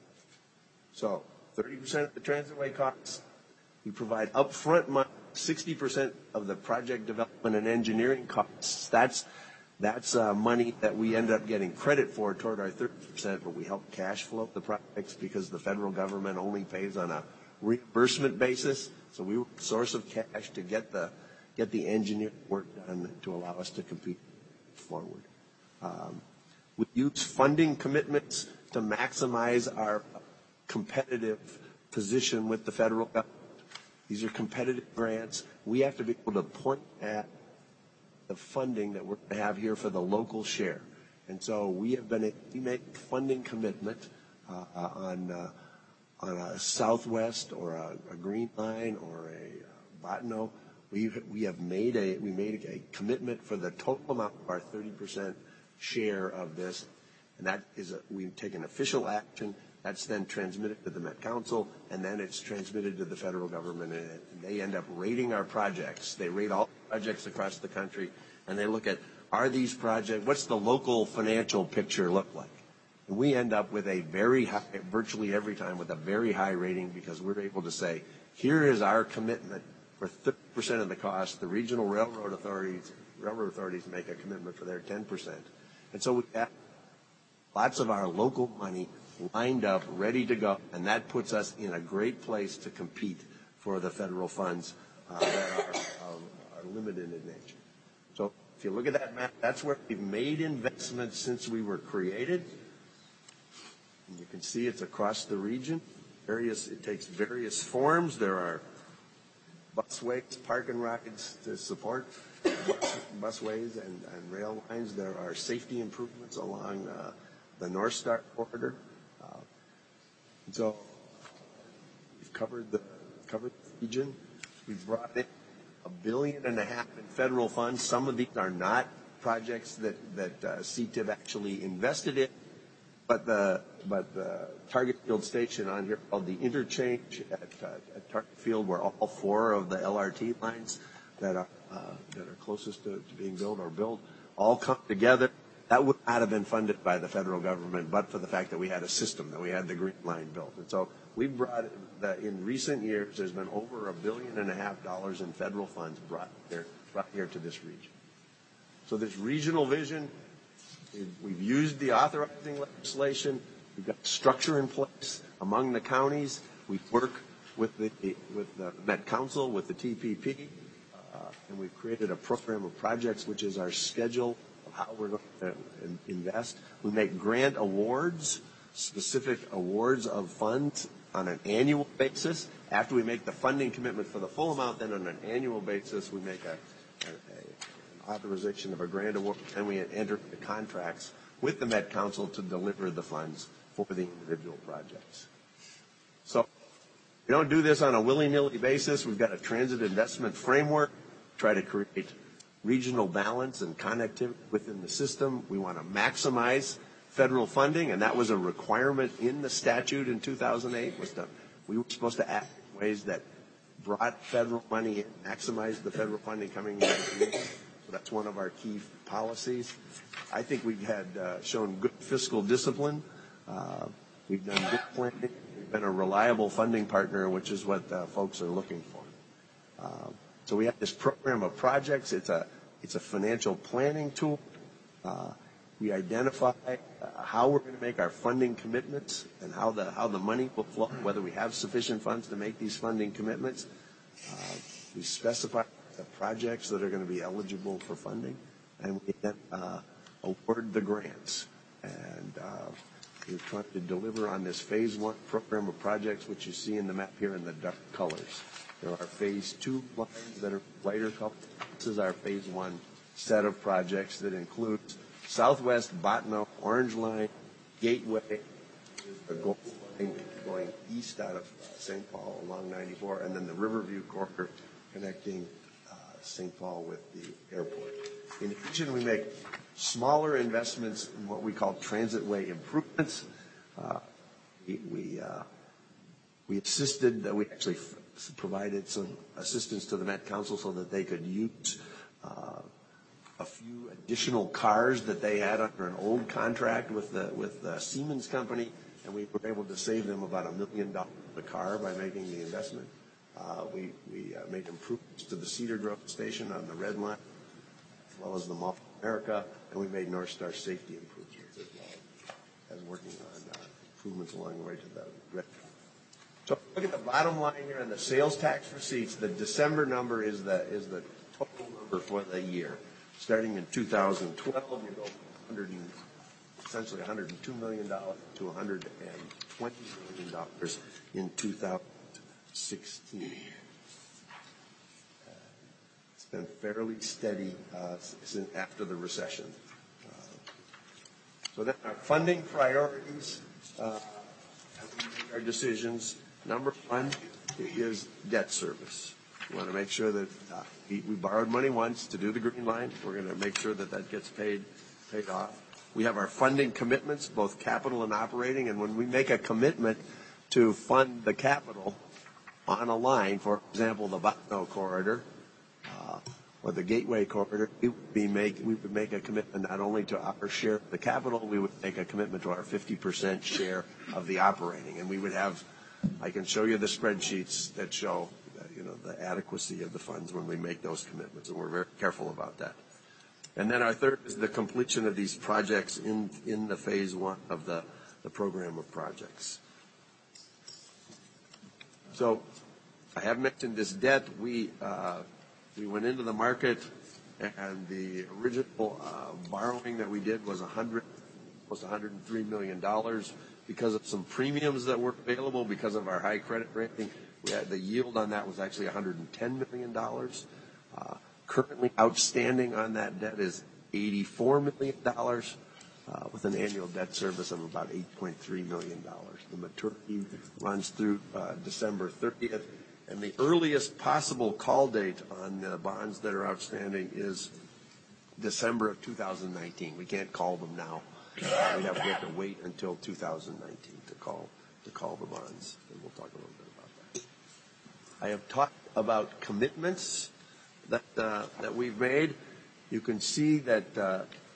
S11: So thirty percent of the transitway costs, we provide upfront money, sixty percent of the project development and engineering costs. That's That's uh, money that we end up getting credit for toward our thirty percent, but we help cash flow the projects because the federal government only pays on a reimbursement basis. So we were a source of cash to get the get the engineering work done to allow us to compete forward. Um, we use funding commitments to maximize our competitive position with the federal government. These are competitive grants. We have to be able to point at the funding that we're going to have here for the local share. And so we have been, we make funding commitment uh, on uh, on a Southwest or a, a Green Line or a uh, Bottineau. We we have made a we made a commitment for the total amount of our thirty percent share of this, and that is a, we've taken official action. That's then transmitted to the Met Council, and then it's transmitted to the federal government, and, and they end up rating our projects. They rate all projects across the country, and they look at, are these projects, what's the local financial picture look like? And we end up with a very high, virtually every time with a very high rating, because we're able to say, here is our commitment for thirty percent of the cost. The regional railroad authorities, railroad authorities make a commitment for their ten percent. And so we have lots of our local money lined up, ready to go, and that puts us in a great place to compete for the federal funds uh, that are, um, are limited in nature. So if you look at that map, that's where we've made investments since we were created. And you can see it's across the region. Various, it takes various forms. There are busways, parking rides to support bus, busways and, and rail lines. There are safety improvements along uh, the North Star corridor. Uh, and so we've covered the covered the region. We've brought in a billion and a half in federal funds. Some of these are not projects that that uh, C T I B actually invested in, but the but the Target Field Station on here called the interchange at, uh, at Target Field, where all four of the L R T lines that are uh, that are closest to, to being built or built all come together. That would not have been funded by the federal government, but for the fact that we had a system, that we had the Green Line built. And so we've brought, the, in recent years, there's been over a billion and a half dollars in federal funds brought here, brought here to this region. So this regional vision, we've used the authorizing legislation. We've got structure in place among the counties. We work with the, with the Met Council, with the T P P, uh, and we've created a program of projects, which is our schedule how we're going to invest. We make grant awards, specific awards of funds on an annual basis. After we make the funding commitment for the full amount, then on an annual basis, we make a, a, a an authorization of a grant award, and we enter the contracts with the Met Council to deliver the funds for the individual projects. So we don't do this on a willy-nilly basis. We've got a transit investment framework, try to create regional balance and connectivity within the system. We want to maximize federal funding, and that was a requirement in the statute in two thousand eight. Was to, we were supposed to act in ways that brought federal money in, maximized the federal funding coming in. So that's one of our key policies. I think we've had uh, shown good fiscal discipline. Uh, we've done good planning. We've been a reliable funding partner, which is what uh, folks are looking for. Uh, so we have this program of projects. It's a it's a financial planning tool. Uh, we identify uh, how we're going to make our funding commitments and how the how the money will flow, whether we have sufficient funds to make these funding commitments. Uh, we specify the projects that are going to be eligible for funding, and we then uh, award the grants. And uh, we're trying to deliver on this phase one program of projects, which you see in the map here in the dark colors. There are phase two lines that are lighter colors. This is our phase one set of projects that includes Southwest, Bottineau, Orange Line, Gateway, the Gold Line going east out of Saint Paul along ninety-four, and then the Riverview corridor connecting uh, Saint Paul with the airport. In addition, we make smaller investments in what we call transitway improvements. Uh, we we, uh, we assisted, uh, we actually f- provided some assistance to the Met Council so that they could use uh, a few additional cars that they had under an old contract with the with the Siemens company, and we were able to save them about a million dollars a car by making the investment. Uh, we we uh, made improvements to the Cedar Grove station on the Red Line, as well as the Mall of America, and we made North Star safety improvements as well as working on uh, improvements along the way to the Red Line. So look at the bottom line here on the sales tax receipts. The December number is the is the total number for the year. Starting in two thousand twelve, you go from one hundred and, essentially one hundred two million dollars to one hundred twenty million dollars in two thousand sixteen. Uh, it's been fairly steady uh, since after the recession. Uh, so then our funding priorities, uh, as we make our decisions, number one is debt service. We want to make sure that uh, we, we borrowed money once to do the Green Line. We're going to make sure that that gets paid paid off. We have our funding commitments, both capital and operating, and when we make a commitment to fund the capital on a line, for example, the Bottineau corridor uh, or the Gateway corridor, we would, be make, we would make a commitment not only to our share of the capital, we would make a commitment to our fifty percent share of the operating. And we would have, I can show you the spreadsheets that show you know, the adequacy of the funds when we make those commitments, and we're very careful about that. And then our third is the completion of these projects in, in the phase one of the, the program of projects. So I have mentioned this debt. We, uh, we went into the market, and the original uh, borrowing that we did was one hundred, was one hundred three million dollars. Because of some premiums that were available because of our high credit rating, we had, the yield on that was actually one hundred ten million dollars. Uh, currently outstanding on that debt is eighty-four million dollars uh, with an annual debt service of about eight point three million dollars. The maturity runs through uh, December thirtieth, and the earliest possible call date on the bonds that are outstanding is December of two thousand nineteen. We can't call them now. Uh, we have, we have to wait until two thousand nineteen to call to call the bonds, and we'll talk a little bit about that. I have talked about commitments that uh, that we've made. You can see that. Uh,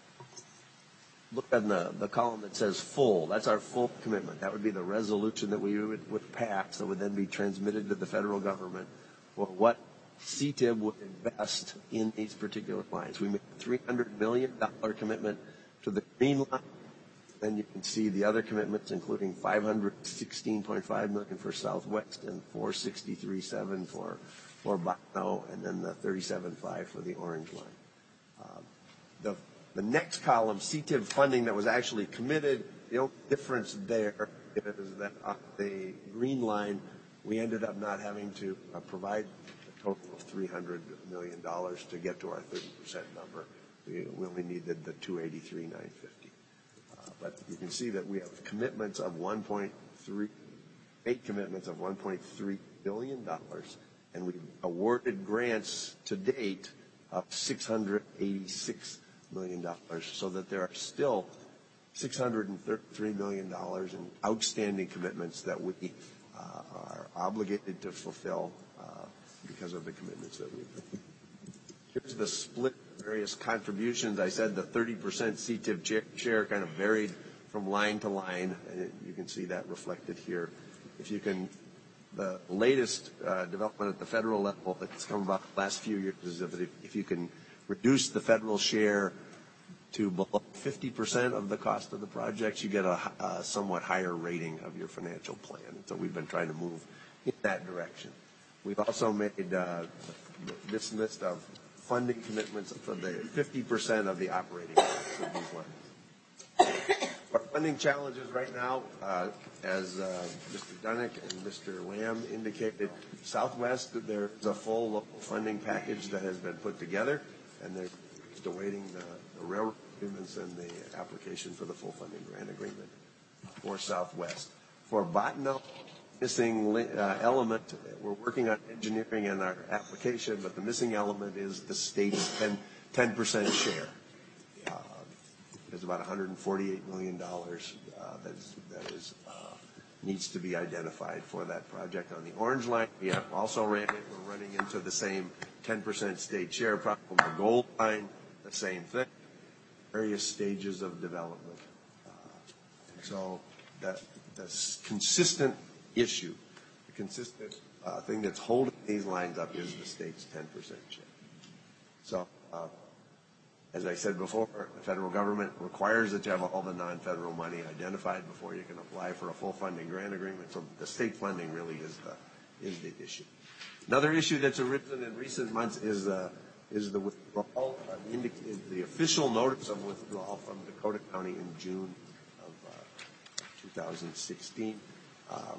S11: look on the, the column that says full. That's our full commitment. That would be the resolution that we would, would pass that would then be transmitted to the federal government for what C T I B would invest in these particular lines. We made a three hundred million dollars commitment to the Green Line. Then you can see the other commitments, including five hundred sixteen point five million dollars for Southwest and four hundred sixty-three point seven million dollars for, for Bottineau, and then the thirty-seven point five million dollars for the Orange Line. Uh, the, the next column, C T I B funding that was actually committed, the only difference there is that on the Green Line, we ended up not having to uh, provide a total of three hundred million dollars to get to our thirty percent number. We, we only needed the two hundred eighty-three million nine hundred fifty. Uh, but you can see that we have commitments of one point three, eight commitments of one point three billion dollars, and we've awarded grants to date of six hundred eighty-six million dollars, so that there are still six hundred thirty-three million dollars in outstanding commitments that we uh, are obligated to fulfill uh, because of the commitments that we've made. Here's the split of various contributions. I said the thirty percent C T I B share kind of varied from line to line, and it, you can see that reflected here if you can, the latest uh, development at the federal level that's come about the last few years is that if, if you can reduce the federal share to below fifty percent of the cost of the projects, you get a, a somewhat higher rating of your financial plan. And so we've been trying to move in that direction. We've also made uh, this list of funding commitments for the fifty percent of the operating costs of these lines. Our funding challenges right now, uh, as uh, Mister Dunick and Mister Lamb indicated, Southwest, there's a full local funding package that has been put together, and they're just awaiting the, the railroad agreements and the application for the full funding grant agreement for Southwest. For Bottineau, missing uh, element, we're working on engineering in our application, but the missing element is the state's ten percent share. Uh, there's about one hundred forty-eight million dollars uh, that is, that is uh, needs to be identified for that project. On the Orange Line, we have also ran it. We're running into the same ten percent state share problem. The Gold Line, the same thing. Various stages of development. Uh, and so that that's consistent issue, the consistent uh, thing that's holding these lines up is the state's ten percent share. So, uh, as I said before, the federal government requires that you have all the non-federal money identified before you can apply for a full funding grant agreement. So the state funding really is the is the issue. Another issue that's arisen in recent months is uh, is the withdrawal, uh, the, the official notice of withdrawal from Dakota County in June of uh, two thousand sixteen. Um,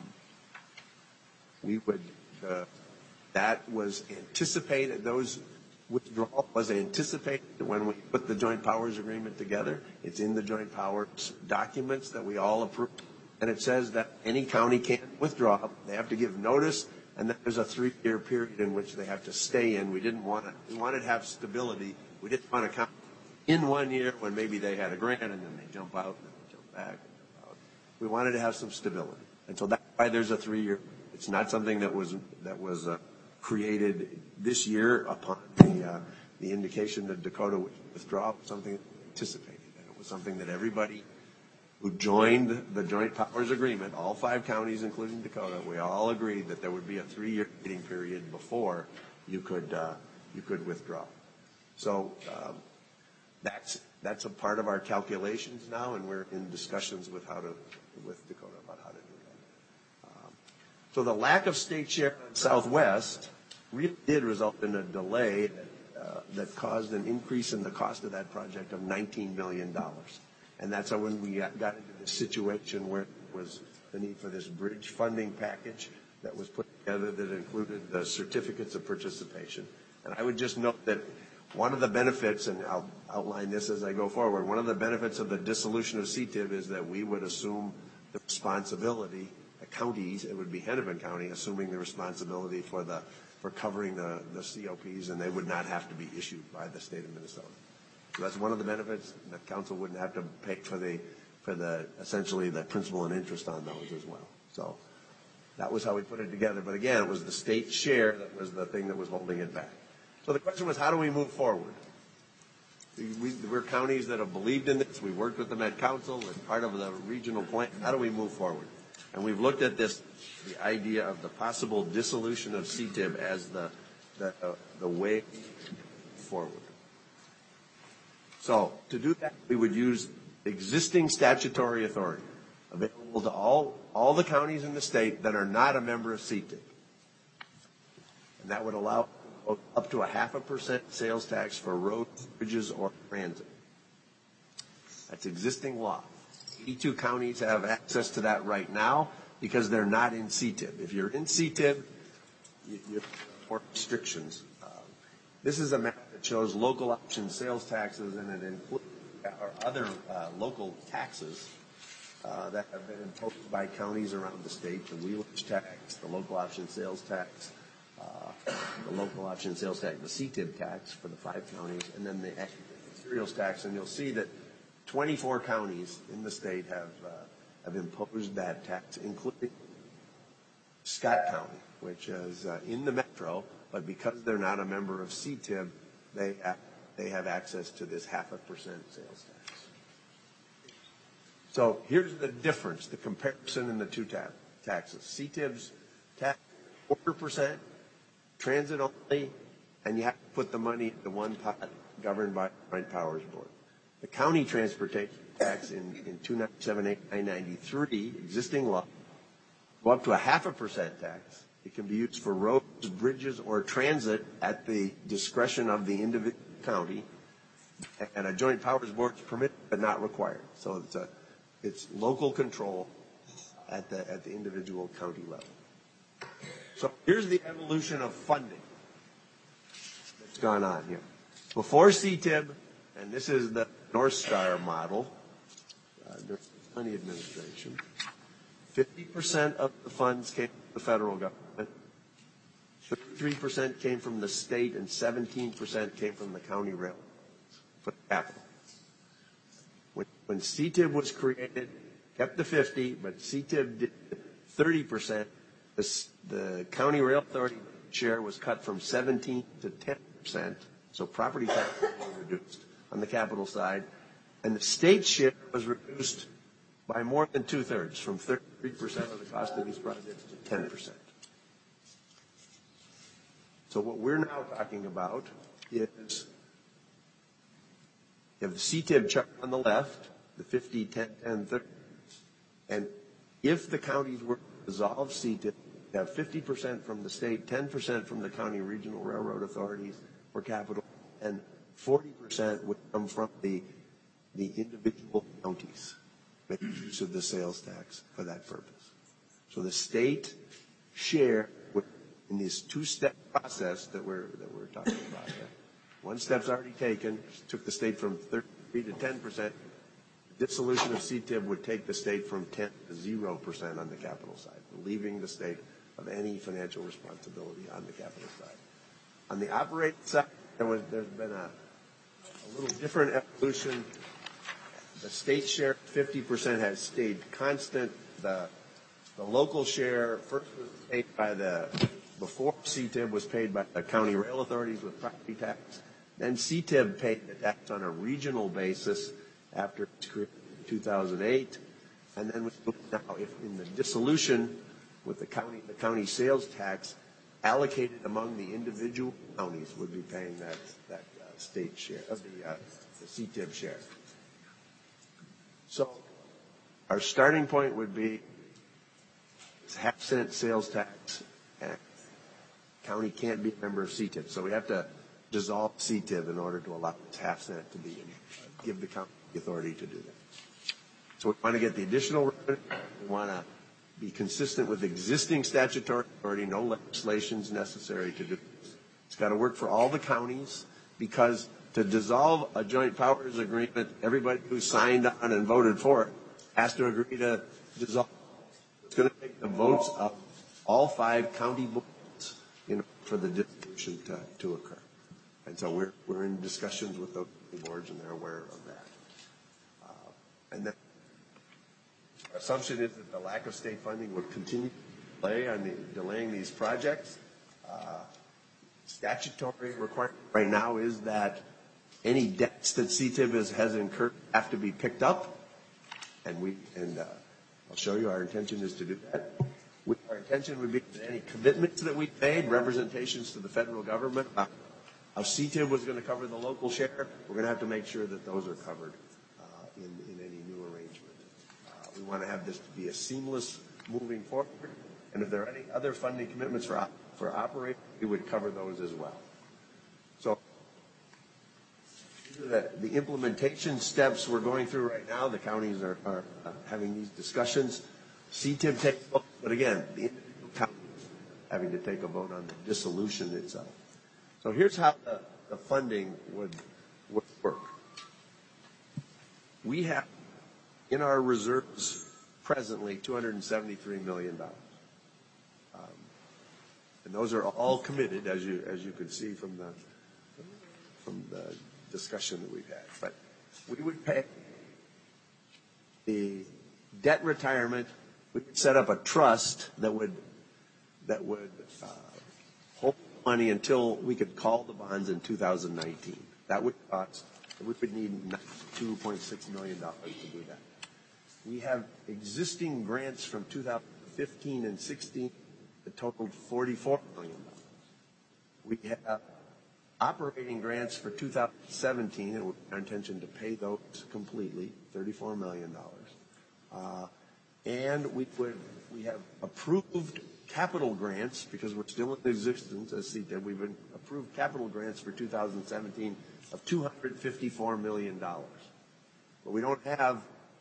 S11: we would, uh, that was anticipated, those withdrawal was anticipated when we put the joint powers agreement together. It's in the joint powers documents that we all approved. And it says that any county can't withdraw. They have to give notice, and then there's a three-year period in which they have to stay in. We didn't want to, we wanted to have stability. We didn't want to come in one year when maybe they had a grant and then they jump out and then they jump back. We wanted to have some stability. And so that's why there's a three-year. It's not something that was that was uh, created this year upon the uh, the indication that Dakota would withdraw. It was something that we anticipated, and it was something that everybody who joined the joint powers agreement, all five counties, including Dakota, we all agreed that there would be a three-year waiting period before you could uh, you could withdraw. So um, that's that's a part of our calculations now, and we're in discussions with how to with Dakota about how to do that. Um, so the lack of state share in Southwest really did result in a delay that, uh, that caused an increase in the cost of that project of nineteen million dollars. And that's how when we got, got into this situation where there was the need for this bridge funding package that was put together that included the certificates of participation. And I would just note that one of the benefits, and I'll outline this as I go forward, one of the benefits of the dissolution of C T I B is that we would assume the responsibility, the counties, it would be Hennepin County, assuming the responsibility for the for covering the, the C O Ps, and they would not have to be issued by the state of Minnesota. So that's one of the benefits. The council wouldn't have to pay for the for the essentially the principal and interest on those as well. So that was how we put it together. But again, it was the state share that was the thing that was holding it back. So the question was, how do we move forward? We, we're counties that have believed in this. We worked with the Met Council as part of the regional plan. How do we move forward? And we've looked at this, the idea of the possible dissolution of C T I B as the the, uh, the way forward. So to do that, we would use existing statutory authority available to all, all the counties in the state that are not a member of C T I B. And that would allow up to a half a percent sales tax for roads, bridges, or transit. That's existing law. eighty-two counties have access to that right now because they're not in C T I B. If you're in C T I B, you, you have more restrictions. Um, this is a map that shows local option sales taxes, and it includes or other uh, local taxes uh, that have been imposed by counties around the state: the wheelage tax, the local option sales tax, uh, the local option sales tax, the C T I B tax for the five counties, and then the materials tax. And you'll see that twenty-four counties in the state have uh, have imposed that tax, including Scott County, which is uh, in the metro, but because they're not a member of C T I B, they have, they have access to this half a percent sales tax. So here's the difference, the comparison in the two tab- taxes. C T I B's tax quarter percent, transit only, and you have to put the money into one pot governed by the Joint Powers Board. The county transportation tax in, in two ninety-seven eight nine ninety-three, existing law, go up to a half a percent tax. It can be used for roads, bridges, or transit at the discretion of the individual county. And a Joint Powers Board is permitted but not required. So it's a it's local control at the at the individual county level. So here's the evolution of funding that's gone on here. Before C T I B, and this is the North Star model, uh, there's money administration, fifty percent of the funds came from the federal government, thirty-three percent came from the state, and seventeen percent came from the county railroads for the capital. When, when C T I B was created, kept the fifty, but C T I B did thirty percent. The, the county rail authority share was cut from seventeen to ten percent, so property tax was reduced on the capital side, and the state share was reduced by more than two-thirds, from thirty-three percent of the cost of these projects to ten percent. So what we're now talking about is you have the C T I B chart on the left, the fifty, ten, ten, thirty, and if the counties were to dissolve C T I B, you have fifty percent from the state, ten percent from the county regional railroad authorities for capital, and forty percent would come from the, the individual counties making use of the sales tax for that purpose. So the state share would, in this two-step process that we're, that we're talking about here. One step's already taken, took the state from thirty-three to ten percent. Dissolution of C T I B would take the state from ten to zero percent on the capital side, relieving the state of any financial responsibility on the capital side. On the operating side, there was, there's been a, a little different evolution. The state share, fifty percent, has stayed constant. The, the local share first was paid by the, before C T I B was paid by the county rail authorities with property tax. Then C T I B paid the tax on a regional basis after it was created in two thousand eight. And then we now, if in the dissolution with the county, the county sales tax allocated among the individual counties would be paying that, that uh, state share of the, uh, the C T I B share. So our starting point would be half cent sales tax, and county can't be a member of C T I B. So we have to dissolve C T I B in order to allow this half cent to be, uh, give the county the authority to do that. So we want to get the additional revenue. We want to be consistent with existing statutory authority. No legislation is necessary to do this. It's got to work for all the counties, because to dissolve a joint powers agreement, everybody who signed on and voted for it has to agree to dissolve. It's going to take the votes of all five county boards, you know, for the dissolution to, to occur. And so we're, we're in discussions with those boards, and they're aware of that. Uh, and then our assumption is that the lack of state funding will continue to delay on the, delaying these projects. Uh, statutory requirement right now is that any debts that C T I B has, has incurred have to be picked up, and we and uh, I'll show you our intention is to do that. We, our intention would be that any commitments that we made, representations to the federal government about how C T I B was going to cover the local share, we're going to have to make sure that those are covered uh, in, in any new arrangement. Uh, we want to have this to be a seamless moving forward, and if there are any other funding commitments for for operating, we would cover those as well. So the, the implementation steps we're going through right now, the counties are, are uh, having these discussions. C T I B takes a vote, but again, the individual counties having to take a vote on the dissolution itself. So here's how the, the funding would, would work. We have in our reserves presently two hundred seventy-three million dollars. Um, and those are all committed, as you as you could see from the from the discussion that we've had. But we would pay the debt retirement. We would set up a trust that would that would uh, hold money until we could call the bonds in two thousand nineteen. That would cost. We would need ninety-two point six million dollars to do that. We have existing grants from two thousand fifteen and sixteen, it totaled forty-four million dollars. We have operating grants for two thousand seventeen, and it's our intention to pay those completely, thirty-four million dollars. Uh, and we would we have approved capital grants, because we're still in existence as C T I B. We've been approved capital grants for two thousand seventeen of two hundred fifty-four million dollars. But we don't have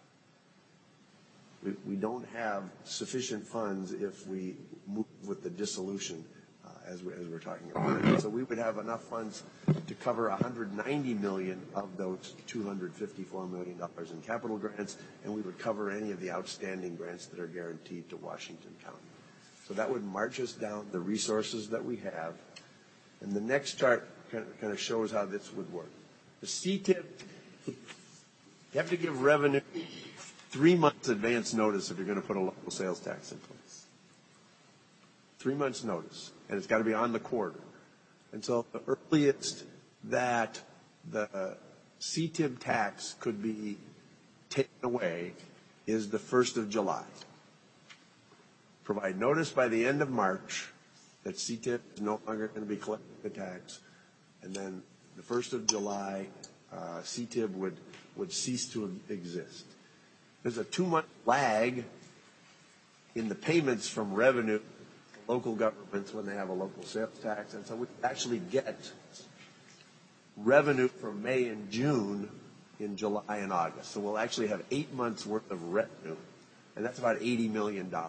S11: we, we don't have sufficient funds if we move with the dissolution uh, as, we, as we're talking about. So we would have enough funds to cover one hundred ninety million dollars of those two hundred fifty-four million dollars in capital grants, and we would cover any of the outstanding grants that are guaranteed to Washington County. So that would march us down the resources that we have. And the next chart kind of, kind of shows how this would work. The C T I B, you have to give revenue three months advance notice if you're going to put a local sales tax in place. Three months notice, and it's got to be on the quarter. And so the earliest that the C T I B tax could be taken away is the first of July. Provide notice by the end of March that C T I B is no longer going to be collecting the tax, and then the first of July, uh, C T I B would, would cease to exist. There's a two-month lag in the payments from revenue to local governments when they have a local sales tax, and so we actually get revenue from May and June in July and August. So we'll actually have eight months worth of revenue, and that's about eighty million dollars.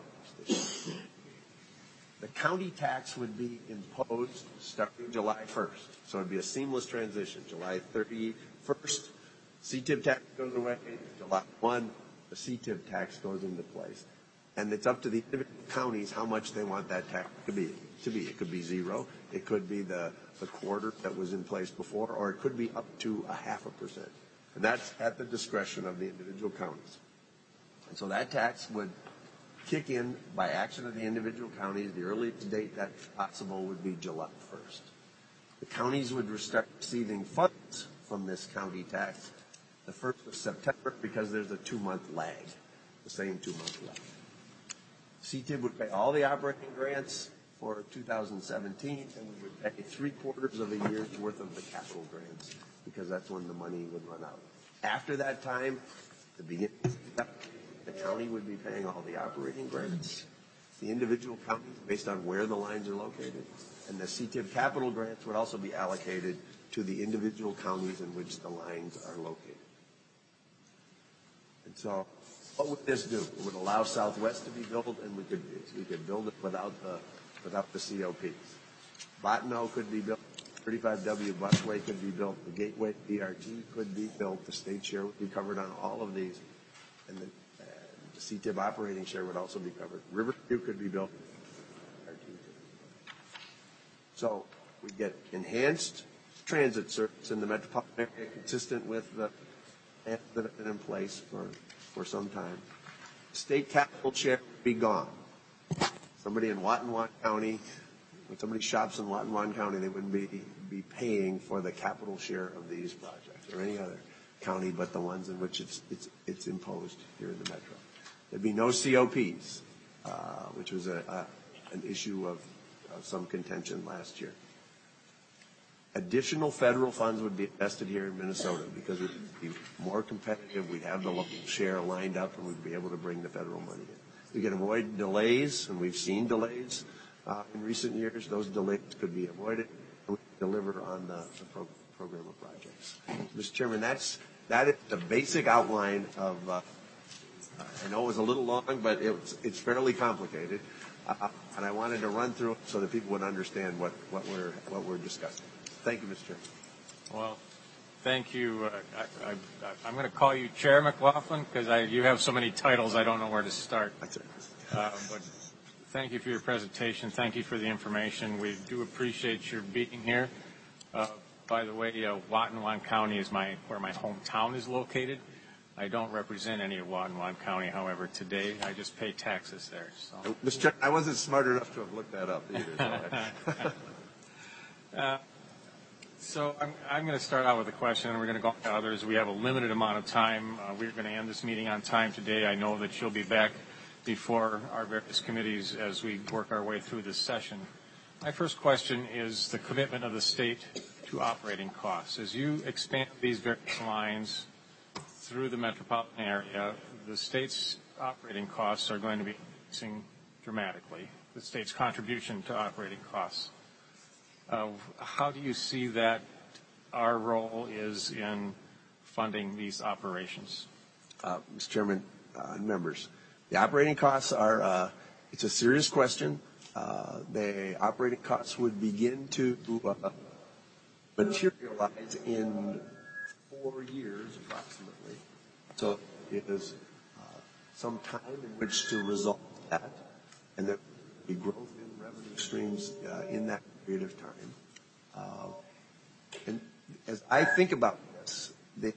S11: The county tax would be imposed starting July first. So it would be a seamless transition. July thirty-first, C T I B tax goes away. July first, the C T I B tax goes into place. And it's up to the individual counties how much they want that tax to be. To be. It could be zero. It could be the, the quarter that was in place before, or it could be up to a half a percent. And that's at the discretion of the individual counties. And so that tax would kick in by action of the individual counties. The earliest date that's possible would be July first. The counties would start receiving funds from this county tax the first of September because there's a two-month lag, the same two-month lag. C T I B would pay all the operating grants for two thousand seventeen, and we would pay three-quarters of a year's worth of the capital grants because that's when the money would run out. After that time, the beginning the county would be paying all the operating grants, the individual counties based on where the lines are located, and the C T I B capital grants would also be allocated to the individual counties in which the lines are located. And so what would this do? It would allow Southwest to be built, and we could we could build it without the without the C O Ps. Bottineau could be built. thirty-five W Busway could be built. The Gateway B R T could be built. The state share would be covered on all of these, and the The C T I B operating share would also be covered. Riverview could be built. So we get enhanced transit service in the metropolitan area consistent with the plans that have been in place for, for some time. State capital share would be gone. Somebody in Watonwan County, when somebody shops in Watonwan County, they wouldn't be, be paying for the capital share of these projects or any other county but the ones in which it's, it's, it's imposed here in the metro. There'd be no C O Ps, uh, which was a, a, an issue of, of some contention last year. Additional federal funds would be invested here in Minnesota because it would be more competitive. We'd have the local share lined up, and we'd be able to bring the federal money in. We could avoid delays, and we've seen delays uh, in recent years. Those delays could be avoided, and we could deliver on the, the pro- program of projects. Mister Chairman, that's that is the basic outline of. Uh, I know it was a little long, but it's, it's fairly complicated, uh, and I wanted to run through it so that people would understand what, what we're what we're discussing. Thank you, Mister Chairman.
S1: Well, thank you. Uh, I, I, I'm going to call you Chair McLaughlin because I, you have so many titles I don't know where to start.
S11: That's it.
S1: Uh, but thank you for your presentation. Thank you for the information. We do appreciate your being here. Uh, by the way, uh, Watonwan County is my where my hometown is located. I don't represent any of Watonwan County, however, today. I just pay taxes there. So.
S11: Mister Chairman, I wasn't smart enough to have looked that up either. So,
S1: uh, so I'm, I'm going to start out with a question, and we're going to go to others. We have a limited amount of time. Uh, we're going to end this meeting on time today. I know that you'll be back before our various committees as we work our way through this session. My first question is the commitment of the state to operating costs. As you expand these various lines through the metropolitan area, the state's operating costs are going to be increasing dramatically, the state's contribution to operating costs. Uh, how do you see that our role is in funding these operations?
S11: Uh, Mister Chairman, uh, members, the operating costs are, uh, it's a serious question. Uh, the operating costs would begin to uh, materialize in four years approximately. So it is uh, some time in which to resolve that, and there will be growth in revenue streams uh, in that period of time. Uh, and as I think about this, the,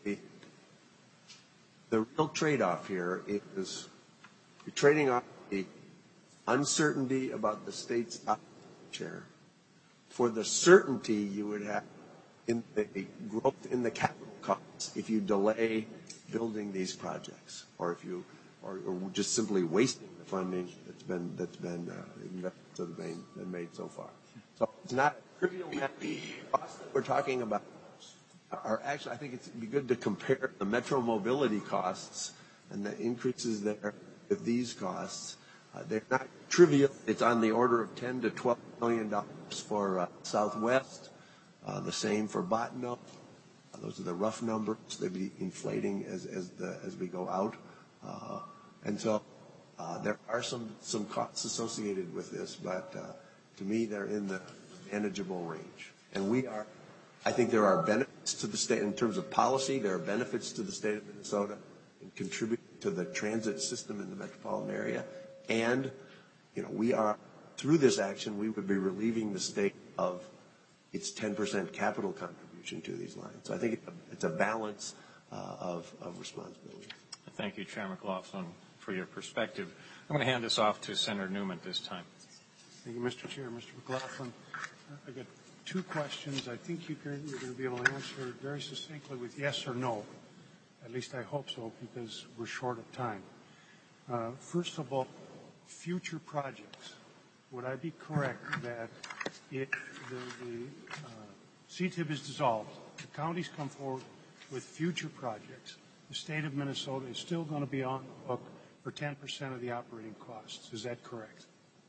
S11: the real trade-off here is you're trading off the uncertainty about the state's share for the certainty you would have in the growth in the capital costs if you delay building these projects, or if you, or, or just simply wasting the funding that's been that's been uh, that's been, been made so far. So it's not a trivial matter. The costs that we're talking about are actually, I think it'd be good to compare the metro mobility costs and the increases there with these costs. Uh, they're not trivial. It's on the order of ten to twelve million dollars for uh, Southwest. Uh, the same for Bottineau. Uh, those are the rough numbers. They'll be inflating as as the as we go out. Uh, and so uh, there are some some costs associated with this, but uh, to me they're in the manageable range. And we are. I think there are benefits to the state in terms of policy. There are benefits to the state of Minnesota in contributing to the transit system in the metropolitan area. And, you know, we are, through this action, we would be relieving the state of its ten percent capital contribution to these lines. So I think it's a balance uh, of, of responsibility.
S1: Thank you, Chair McLaughlin, for your perspective. I'm going to hand this off to Senator Newman this time.
S12: Thank you, Mister Chair. Mister McLaughlin, I got two questions. I think you can, you're going to be able to answer very succinctly with yes or no. At least I hope so, because we're short of time. Uh, first of all, future projects. Would I be correct that if the, the uh, C T I B is dissolved, the counties come forward with future projects, the state of Minnesota is still going to be on the hook for ten percent of the operating costs? Is that correct?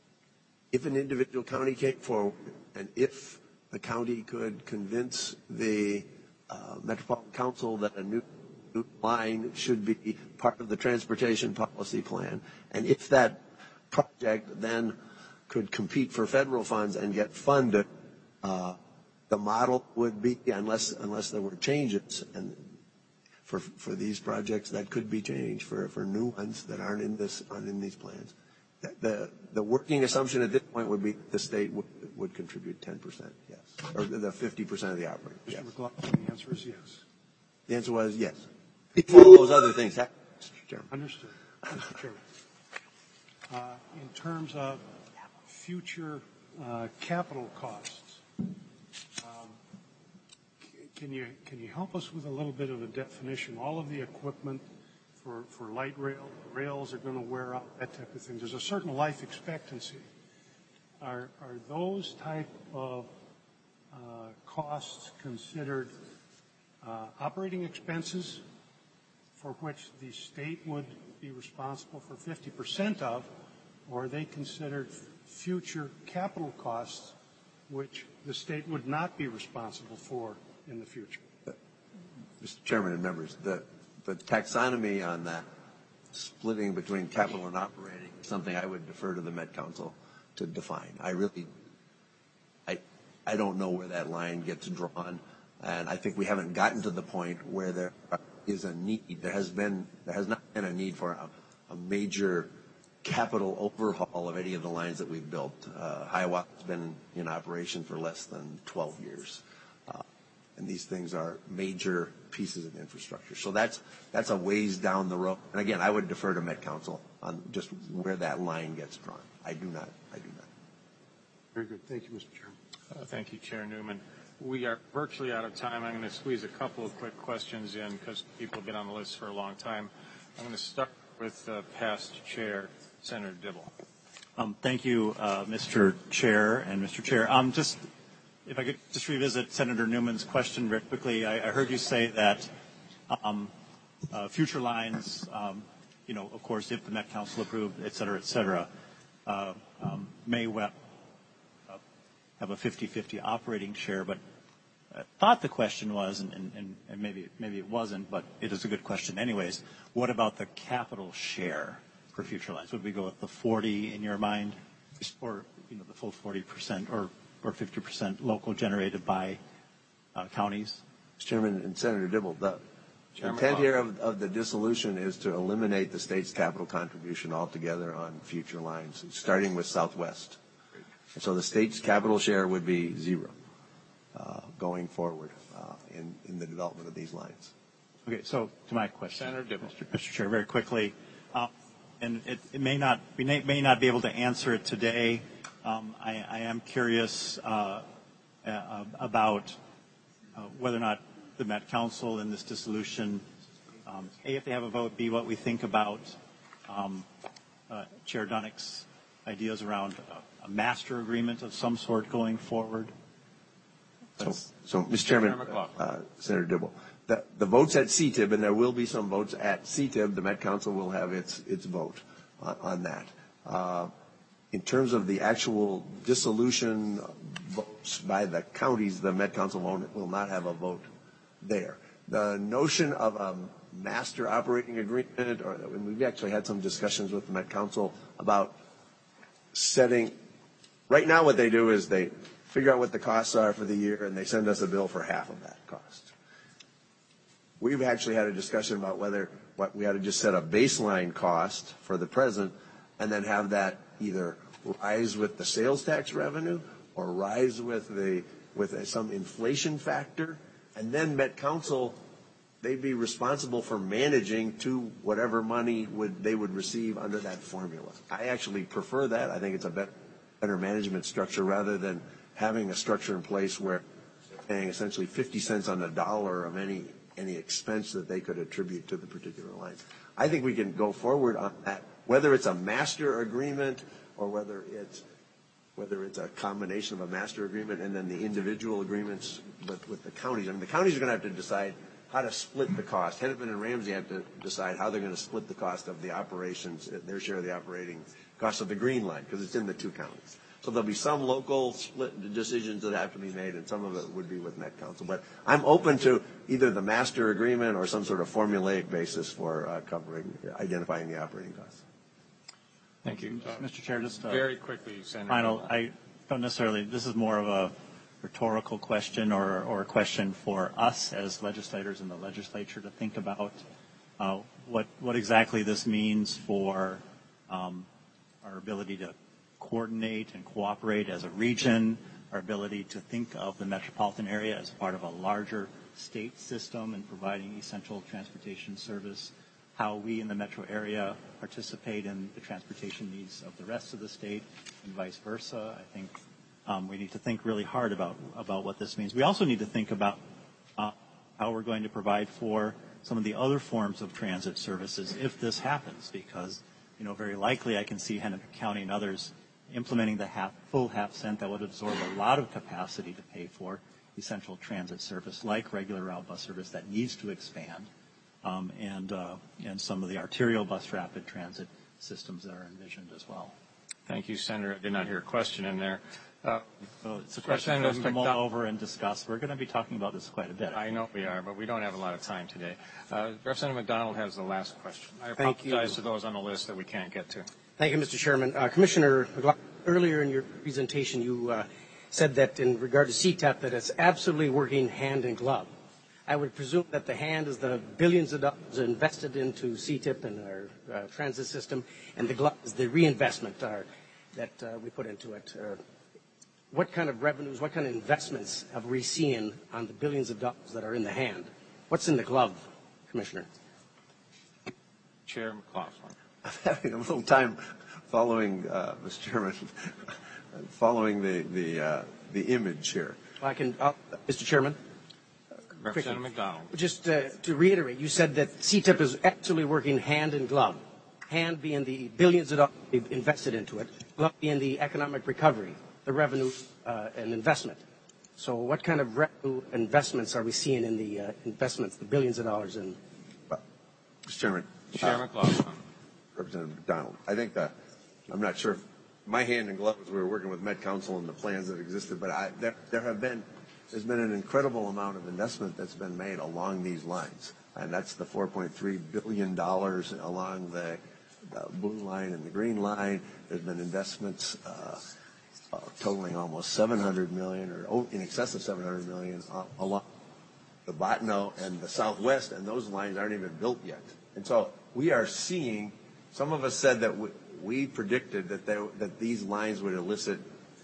S11: If an individual county came forward, and if the county could convince the uh, Metropolitan Council that a new, new line should be part of the transportation policy plan, and if that project then could compete for federal funds and get funded, uh, the model would be, unless unless there were changes, and for for these projects that could be changed for, for new ones that aren't in this aren't in these plans. The the working assumption at this point would be the state would would contribute ten percent, yes, or the fifty percent of the operating.
S12: Mister
S11: Yes.
S12: McLaughlin, the answer is yes.
S11: The answer was yes. If all those other things happen, Mister Chairman.
S12: Understood, Mister Chairman. Uh, in terms of future uh, capital costs, um, c- can you can you help us with a little bit of a definition? All of the equipment for, for light rail, rails are going to wear out, that type of thing. There's a certain life expectancy. Are are those type of uh, costs considered uh, operating expenses for which the state would be responsible for fifty percent of, or are they considered future capital costs which the state would not be responsible for in the future?
S11: Mister Chairman and members, the, the taxonomy on that splitting between capital and operating is something I would defer to the Met Council to define. I really, I, I don't know where that line gets drawn, and I think we haven't gotten to the point where there is a need. There has been, there has not been a need for a, a major capital overhaul of any of the lines that we've built. Uh, Hiawatha's been in operation for less than twelve years. Uh, and these things are major pieces of infrastructure. So that's that's a ways down the road. And again, I would defer to Met Council on just where that line gets drawn. I do not. I do not.
S12: Very good. Thank you, Mister Chairman.
S1: Uh, thank you, Chair Newman. We are virtually out of time. I'm going to squeeze a couple of quick questions in because people have been on the list for a long time. I'm going to start with uh, past Chair Senator Dibble.
S9: Um, thank you, uh, Mister Chair and Mister Chair. Um, just if I could just revisit Senator Newman's question very quickly. I, I heard you say that um, uh, future lines, um, you know, of course, if the Met Council approved, et cetera, et cetera, uh, um, may well uh, have a fifty-fifty operating share. But I thought the question was, and, and, and maybe maybe it wasn't, but it is a good question anyways, what about the capital share for future lines? Would we go with the forty in your mind, or you know the full forty percent, or or fifty percent local generated by uh, counties?
S11: Mister Chairman and Senator Dibble, the
S1: Chairman
S11: intent
S1: Clark.
S11: here of, of the dissolution is to eliminate the state's capital contribution altogether on future lines, starting with Southwest. And so the state's capital share would be zero uh, going forward uh, in, in the development of these lines.
S9: Okay, so to my question,
S1: Senator Dibble.
S9: Mister Mister Chair, very quickly, uh, and it, it may not, we may, may not be able to answer it today. Um, I, I am curious uh, uh, about uh, whether or not the Met Council in this dissolution, um, A, if they have a vote, B, what we think about um, uh, Chair Dunick's ideas around a, a master agreement of some sort going forward.
S11: So, so Mister Chairman, uh, Senator Dibble, the, the votes at C T I B, and there will be some votes at C T I B, the Met Council will have its, its vote on, on that. Uh, in terms of the actual dissolution votes by the counties, the Met Council won't, will not have a vote there. The notion of a master operating agreement, or we've actually had some discussions with the Met Council about setting, right now what they do is they figure out what the costs are for the year and they send us a bill for half of that cost. We've actually had a discussion about whether what we ought to just set a baseline cost for the present and then have that either rise with the sales tax revenue or rise with the with a, some inflation factor. And then Met Council, they'd be responsible for managing to whatever money would they would receive under that formula. I actually prefer that. I think it's a better, better management structure rather than having a structure in place where they're paying essentially fifty cents on the dollar of any any expense that they could attribute to the particular line. I think we can go forward on that, whether it's a master agreement or whether it's whether it's a combination of a master agreement and then the individual agreements with, with the counties. I mean, the counties are going to have to decide how to split the cost. Hennepin and Ramsey have to decide how they're going to split the cost of the operations, their share of the operating cost of the Green Line, because it's in the two counties. So there'll be some local split decisions that have to be made, and some of it would be with Met Council. But I'm open to either the master agreement or some sort of formulaic basis for uh, covering, identifying the operating costs.
S1: Thank you.
S9: Uh, Mister Chair, just uh,
S1: very quickly, Senator.
S9: Final, I don't necessarily, this is more of a rhetorical question or, or a question for us as legislators in the legislature to think about uh, what, what exactly this means for um, our ability to coordinate and cooperate as a region, our ability to think of the metropolitan area as part of a larger state system and providing essential transportation service, how we in the metro area participate in the transportation needs of the rest of the state and vice versa. I think um, we need to think really hard about, about what this means. We also need to think about uh, how we're going to provide for some of the other forms of transit services if this happens, because, you know, very likely I can see Hennepin County and others implementing the half, full half cent that would absorb a lot of capacity to pay for essential transit service like regular route bus service that needs to expand. Um, and uh, and some of the arterial bus rapid transit systems that are envisioned as well.
S1: Thank you, Senator. I did not hear a question in there. Uh,
S9: so it's a question for us to mull over and discuss. We're going to be talking about this quite a bit.
S1: I know we are, but we don't have a lot of time today. Uh, Representative McDonald has the last question. I
S13: Thank
S1: apologize
S13: you.
S1: to those on the list that we can't get to.
S13: Thank you, Mister Chairman. Uh, Commissioner McLaughlin, earlier in your presentation, you uh, said that in regard to C T A P, that it's absolutely working hand in glove. I would presume that the hand is the billions of dollars invested into C T I P and our uh, transit system, and the glove is the reinvestment uh, that uh, we put into it. Uh, what kind of revenues, what kind of investments have we seen on the billions of dollars that are in the hand? What's in the glove, Commissioner?
S1: Chair McLaughlin.
S11: I'm having a little time following, uh, Mister Chairman, following the the, uh, the image here.
S13: I can, uh, Mister Chairman.
S1: Representative McDonald.
S13: Just uh, to reiterate, you said that C T I P is actually working hand in glove. hand being the billions of dollars we've invested into it, glove being the economic recovery, the revenue uh, and investment. So what kind of revenue investments are we seeing in the uh, investments, the billions of dollars in?
S11: Well, Mister Chairman.
S1: Chair
S11: uh,
S1: McLaughlin.
S11: Representative McDonald. I think that, I'm not sure if my hand in glove as we were working with Met Council and the plans that existed, but I, there, there have been, there's been an incredible amount of investment that's been made along these lines. And that's the four point three billion dollars along the, the blue line and the green line. There's been investments uh, uh, totaling almost seven hundred million dollars or in excess of seven hundred million dollars uh, along the Bottineau and the Southwest, and those lines aren't even built yet. And so we are seeing, some of us said that we, we predicted that, there, that these lines would elicit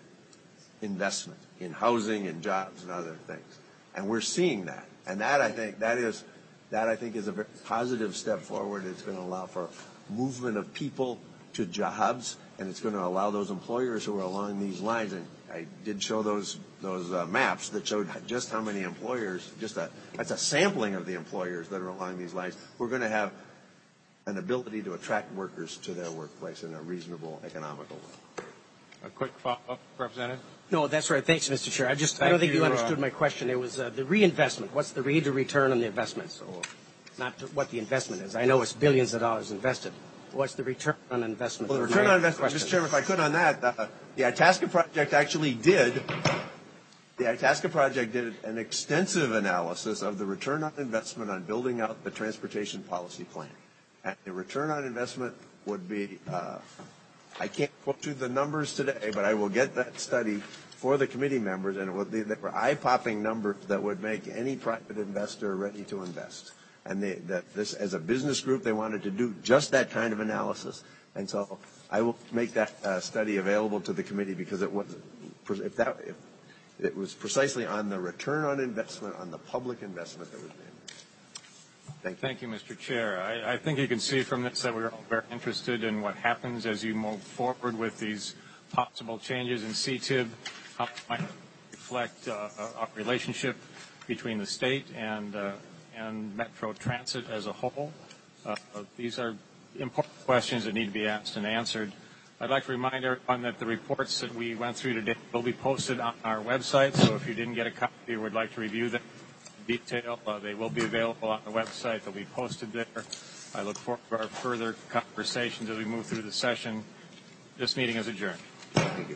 S11: investment in housing and jobs and other things. And we're seeing that. And that, I think, that is, that I think is a very positive step forward. It's going to allow for movement of people to jobs, and it's going to allow those employers who are along these lines, and I did show those those uh, maps that showed just how many employers, just a, that's a sampling of the employers that are along these lines. We're going to have an ability to attract workers to their workplace in a reasonable, economical way.
S1: A quick follow-up, Representative?
S13: No, that's right. Thanks, Mister Chair. I just
S1: Thank
S13: I don't think you,
S1: you,
S13: understood
S1: uh,
S13: my question. It was uh, the reinvestment. What's the rate of return on the investment? So not to what the investment is. I know it's billions of dollars invested. What's the return on investment?
S11: Well, the return on investment, Mister Chairman, if I could on that, uh, the Itasca project actually did, the Itasca project did an extensive analysis of the return on investment on building out the transportation policy plan. And the return on investment would be, uh, I can't quote you the numbers today, but I will get that study for the committee members, and it would be, they were eye-popping numbers that would make any private investor ready to invest. And they, that this, as a business group, they wanted to do just that kind of analysis. And so I will make that uh, study available to the committee, because it was, if that, if it was precisely on the return on investment, on the public investment that was made. Thank you.
S1: Thank you, Mister Chair. I, I think you can see from this that we're all very interested in what happens as you move forward with these possible changes in C T I B, how it might reflect uh, our relationship between the state and uh, and Metro Transit as a whole. Uh, these are important questions that need to be asked and answered. I'd like to remind everyone that the reports that we went through today will be posted on our website, so if you didn't get a copy or would like to review them in detail, uh, they will be available on the website. They'll be posted there. I look forward to our further conversations as we move through the session. This meeting is adjourned.
S11: Thank you.